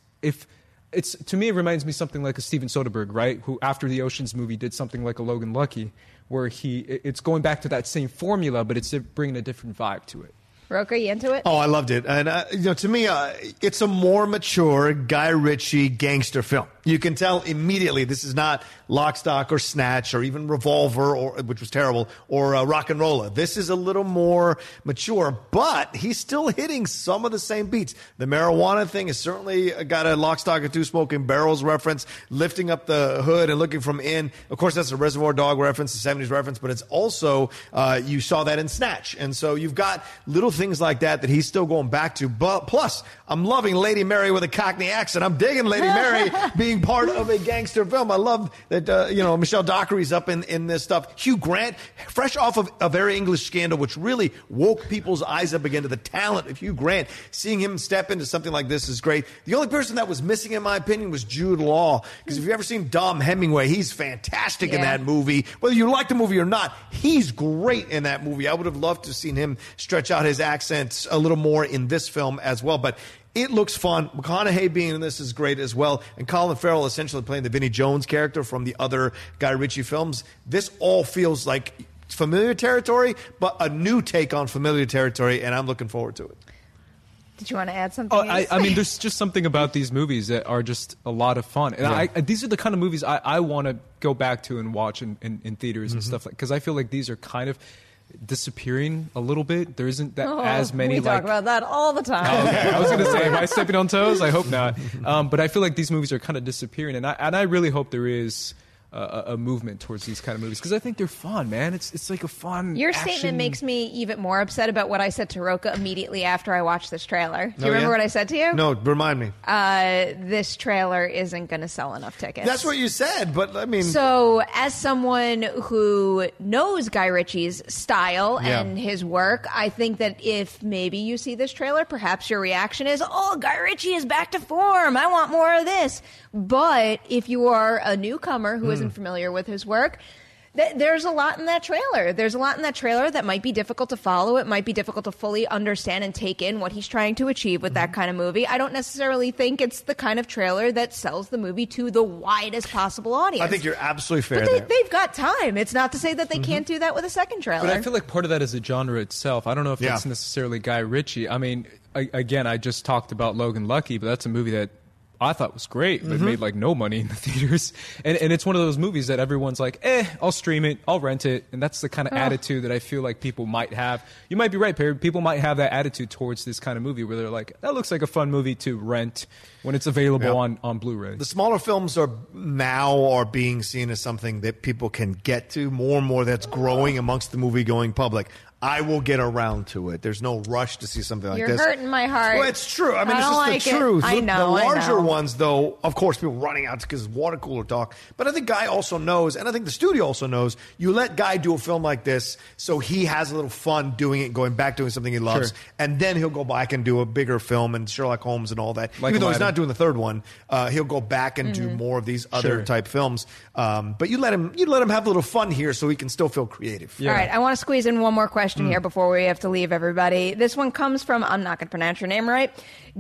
to me, it reminds me something like a Steven Soderbergh, right? Who after the Ocean's movie did something like a Logan Lucky, where it's going back to that same formula, but it's bringing a different vibe to it. Roka, you into it? Oh, I loved it. And, to me, it's a more mature Guy Ritchie gangster film. You can tell immediately this is not Lock, Stock, or Snatch, or even Revolver, which was terrible, or Rock and Rolla. This is a little more mature, but he's still hitting some of the same beats. The marijuana thing has certainly got a Lock, Stock, and Two Smoking Barrels reference, lifting up the hood and looking from in. Of course, that's a Reservoir Dog reference, a 70s reference, but it's also, you saw that in Snatch. And so you've got little things like that he's still going back to. But plus, I'm loving Lady Mary with a Cockney accent. I'm digging Lady Mary being part of a gangster film. I love that, Michelle Dockery's up in this stuff. Hugh Grant, fresh off of A Very English Scandal, which really woke people's eyes up again to the talent of Hugh Grant. Seeing him step into something like this is great. The only person that was missing, in my opinion, was Jude Law. Because if you've ever seen Dom Hemingway, he's fantastic in that movie. Whether you like the movie or not, he's great in that movie. I would have loved to have seen him stretch out his accents a little more in this film as well. But it looks fun. McConaughey being in this is great as well. And Colin Farrell essentially playing the Vinnie Jones character from the other Guy Ritchie films. This all feels like familiar territory, but a new take on familiar territory, and I'm looking forward to it. Did you want to add something? I mean, there's just something about these movies that are just a lot of fun. And these are the kind of movies I want to go back to and watch in theaters and stuff, because I feel like these are kind of disappearing a little bit. There isn't as many. We talk about that all the time. Okay, I was going to say, am I stepping on toes? I hope not. But I feel like these movies are kind of disappearing, and I really hope there is a movement towards these kind of movies, because I think they're fun, man. It's like a fun. Your action. statement makes me even more upset about what I said to Roka immediately after I watched this trailer. Do you remember what I said to you? No, remind me. This trailer isn't going to sell enough tickets. That's what you said, but I mean. So, as someone who knows Guy Ritchie's style and his work, I think that if maybe you see this trailer, perhaps your reaction is, "Oh, Guy Ritchie is back to form. I want more of this." But if you are a newcomer who isn't familiar with his work, there's a lot in that trailer. There's a lot in that trailer that might be difficult to follow. It might be difficult to fully understand and take in what he's trying to achieve with that kind of movie. I don't necessarily think it's the kind of trailer that sells the movie to the widest possible audience. I think you're absolutely fair but there. They've got time. It's not to say that they can't do that with a second trailer. But I feel like part of that is a genre itself. I don't know if that's necessarily Guy Ritchie. I mean, again, I just talked about Logan Lucky, but that's a movie that I thought was great, but made like no money in the theaters. And it's one of those movies that everyone's like, I'll stream it, I'll rent it. And that's the kind of attitude that I feel like people might have. You might be right, Perry. People might have that attitude towards this kind of movie where they're like, that looks like a fun movie to rent when it's available on Blu-ray. The smaller films are being seen as something that people can get to more and more. That's growing amongst the movie-going public. I will get around to it. There's no rush to see something like You're this. You're hurting my heart. Well, it's true. I mean, it's just the truth. I know. The larger ones, though, of course, people running out because it's water cooler talk. But I think Guy also knows, and I think the studio also knows, you let Guy do a film like this so he has a little fun doing it, going back doing something he loves, and then he'll go back and do a bigger film and Sherlock Holmes and all that. Like even though he's not doing the third one, he'll go back and do more of these other type films. But you let him have a little fun here so he can still feel creative. Yeah. All right, I want to squeeze in one more question here before we have to leave everybody. This one comes from, I'm not going to pronounce your name right,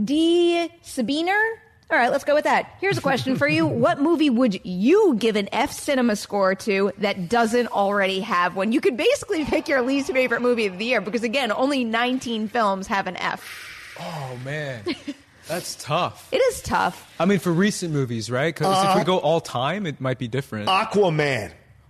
D. Sabiner. All right, let's go with that. Here's a question for you. What movie would you give an F Cinema score to that doesn't already have one? You could basically pick your least favorite movie of the year because, again, only 19 films have an F. Oh, man. That's tough. It is tough. I mean, for recent movies, right? Because if we go all time, it might be different. Aquaman.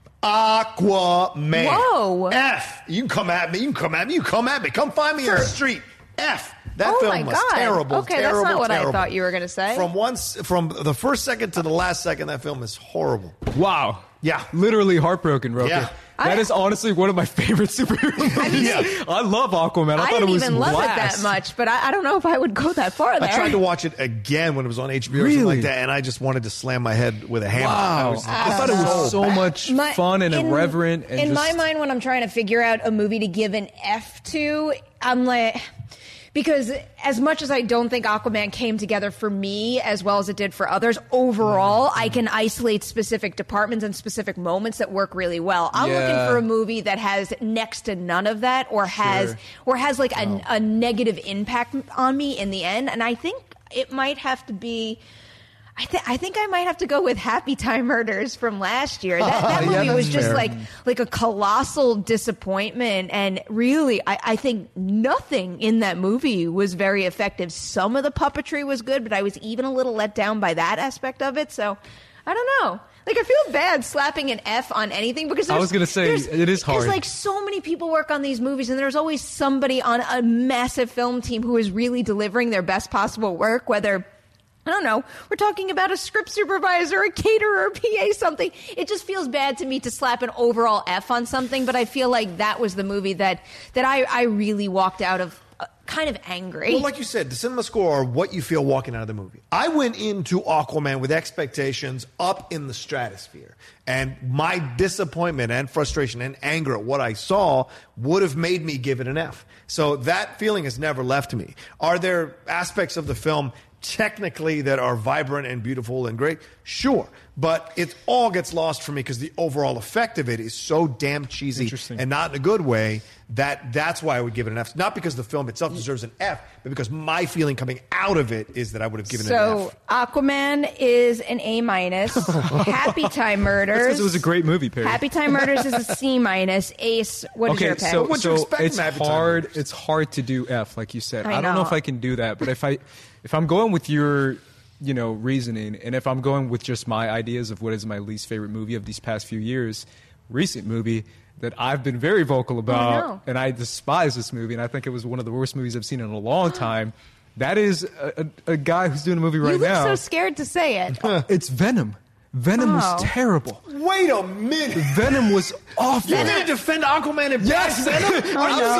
Whoa. F. You can come at me. You can come at me. Come find me in the street. F. That film was terrible. Okay, terrible, that's not what terrible. I thought you were going to say. From the first second to the last second, that film is horrible. Wow. Yeah. Literally heartbroken, Roka. Yeah. That is honestly one of my favorite superhero movies. I love Aquaman. I thought it was didn't even love it that much, but I don't know if I would go that far there. I tried to watch it again when it was on HBO or something like that, and I just wanted to slam my head with a hammer. Wow. I thought it was so much fun and irreverent. And in my mind, when I'm trying to figure out a movie to give an F to, I'm like, because as much as I don't think Aquaman came together for me as well as it did for others, overall, I can isolate specific departments and specific moments that work really well. I'm looking for a movie that has next to none of that, or has like a negative impact on me in the end. And I think it might have to be. I think I might have to go with Happy Time Murders from last year. That movie was just like a colossal disappointment, and really, I think nothing in that movie was very effective. Some of the puppetry was good, but I was even a little let down by that aspect of it. So, I don't know. Like, I feel bad slapping an F on anything because I was going to say, it is hard. There's like so many people work on these movies, and there's always somebody on a massive film team who is really delivering their best possible work, whether, I don't know, we're talking about a script supervisor, a caterer, a PA, something. It just feels bad to me to slap an overall F on something, but I feel like that was the movie that I really walked out of kind of angry. Well, like you said, the cinema score or what you feel walking out of the movie. I went into Aquaman with expectations up in the stratosphere. And my disappointment and frustration and anger at what I saw would have made me give it an F. So that feeling has never left me. Are there aspects of the film technically that are vibrant and beautiful and great? Sure. But it all gets lost for me because the overall effect of it is so damn cheesy and not in a good way that's why I would give it an F. Not because the film itself deserves an F, but because my feeling coming out of it is that I would have given it an F. So Aquaman is an A-. Happy Time Murders. That's because it was a great movie, Perry. Happy Time Murders is a C-. Ace, what is your pick? So it's hard. It's hard to do F, like you said. I don't know if I can do that, but if I'm going with your reasoning, and if I'm going with just my ideas of what is my least favorite movie of these past few years, recent movie that I've been very vocal about, and I despise this movie, and I think it was one of the worst movies I've seen in a long time. That is a guy who's doing a movie right now. You look so scared to say it. It's Venom. Venom was terrible. Wait a minute. Venom was awful. You're going to defend Aquaman and yes. Venom?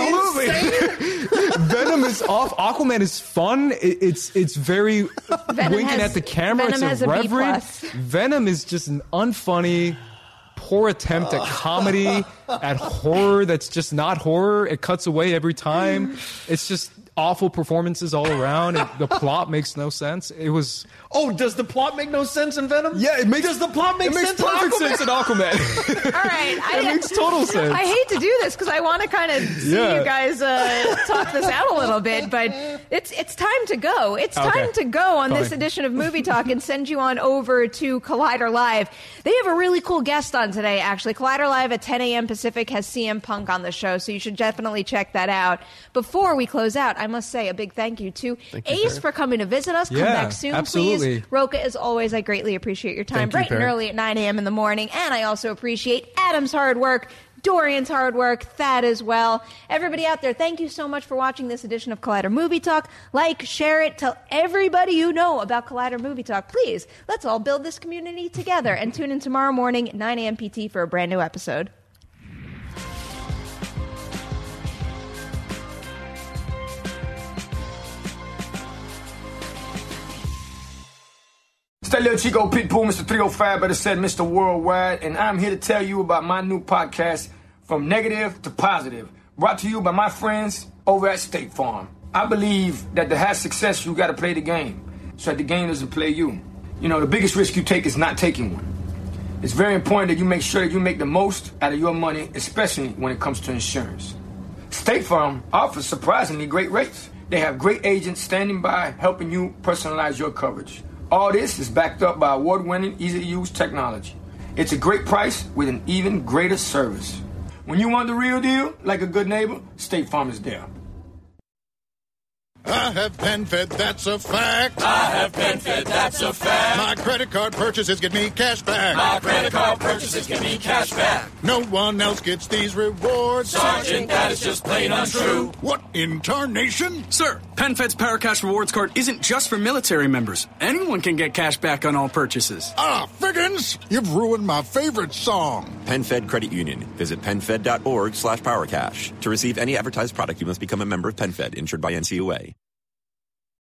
Absolutely. Venom is off. Aquaman is fun. It's very winking at the camera. Venom it's irreverent. Venom is just an unfunny, poor attempt at comedy, at horror that's just not horror. It cuts away every time. It's just awful performances all around. The plot makes no sense. It was. Oh, does the plot make no sense in Venom? Yeah, it makes. Does the plot make sense? It makes perfect sense in Aquaman. All right, it makes total sense. I hate to do this because I want to kind of see you guys talk this out a little bit, but it's time to go. It's time to go on this edition of Movie Talk and send you on over to Collider Live. They have a really cool guest on today, actually. Collider Live at 10 a.m. Pacific has CM Punk on the show, so you should definitely check that out. Before we close out, I must say a big thank you to Ace for coming to visit us. Come back soon, absolutely. Please. Rocha, as always, I greatly appreciate your time bright and early at 9 a.m. in the morning. And I also appreciate Adam's hard work, Dorian's hard work, Thad as well. Everybody out there, thank you so much for watching this edition of Collider Movie Talk. Like, share it, tell everybody you know about Collider Movie Talk. Please, let's all build this community together. And tune in tomorrow morning at 9 a.m. PT for a brand new episode. It's that little Chico Pitbull, Mr. 305, better said Mr. Worldwide, and I'm here to tell you about my new podcast, From Negative to Positive, brought to you by my friends over at State Farm. I believe that to have success, you got to play the game, so that the game doesn't play you. You know, the biggest risk you take is not taking one. It's very important that you make sure that you make the most out of your money, especially when it comes to insurance. State Farm offers surprisingly great rates. They have great agents standing by helping you personalize your coverage. All this is backed up by award-winning, easy-to-use technology. It's a great price with an even greater service. When you want the real deal, like a good neighbor, State Farm is there. I have PenFed, that's a fact. I have PenFed, that's a fact. My credit card purchases get me cash back. My credit card purchases get me cash back. No one else gets these rewards. Sergeant, that is just plain untrue. What in tarnation? Sir, PenFed's Paracash Rewards Card isn't just for military members. Anyone can get cash back on all purchases. Ah, Figgins, you've ruined my favorite song. PenFed Credit Union. Visit PenFed.org/PowerCash. To receive any advertised product, you must become a member of PenFed, insured by NCUA.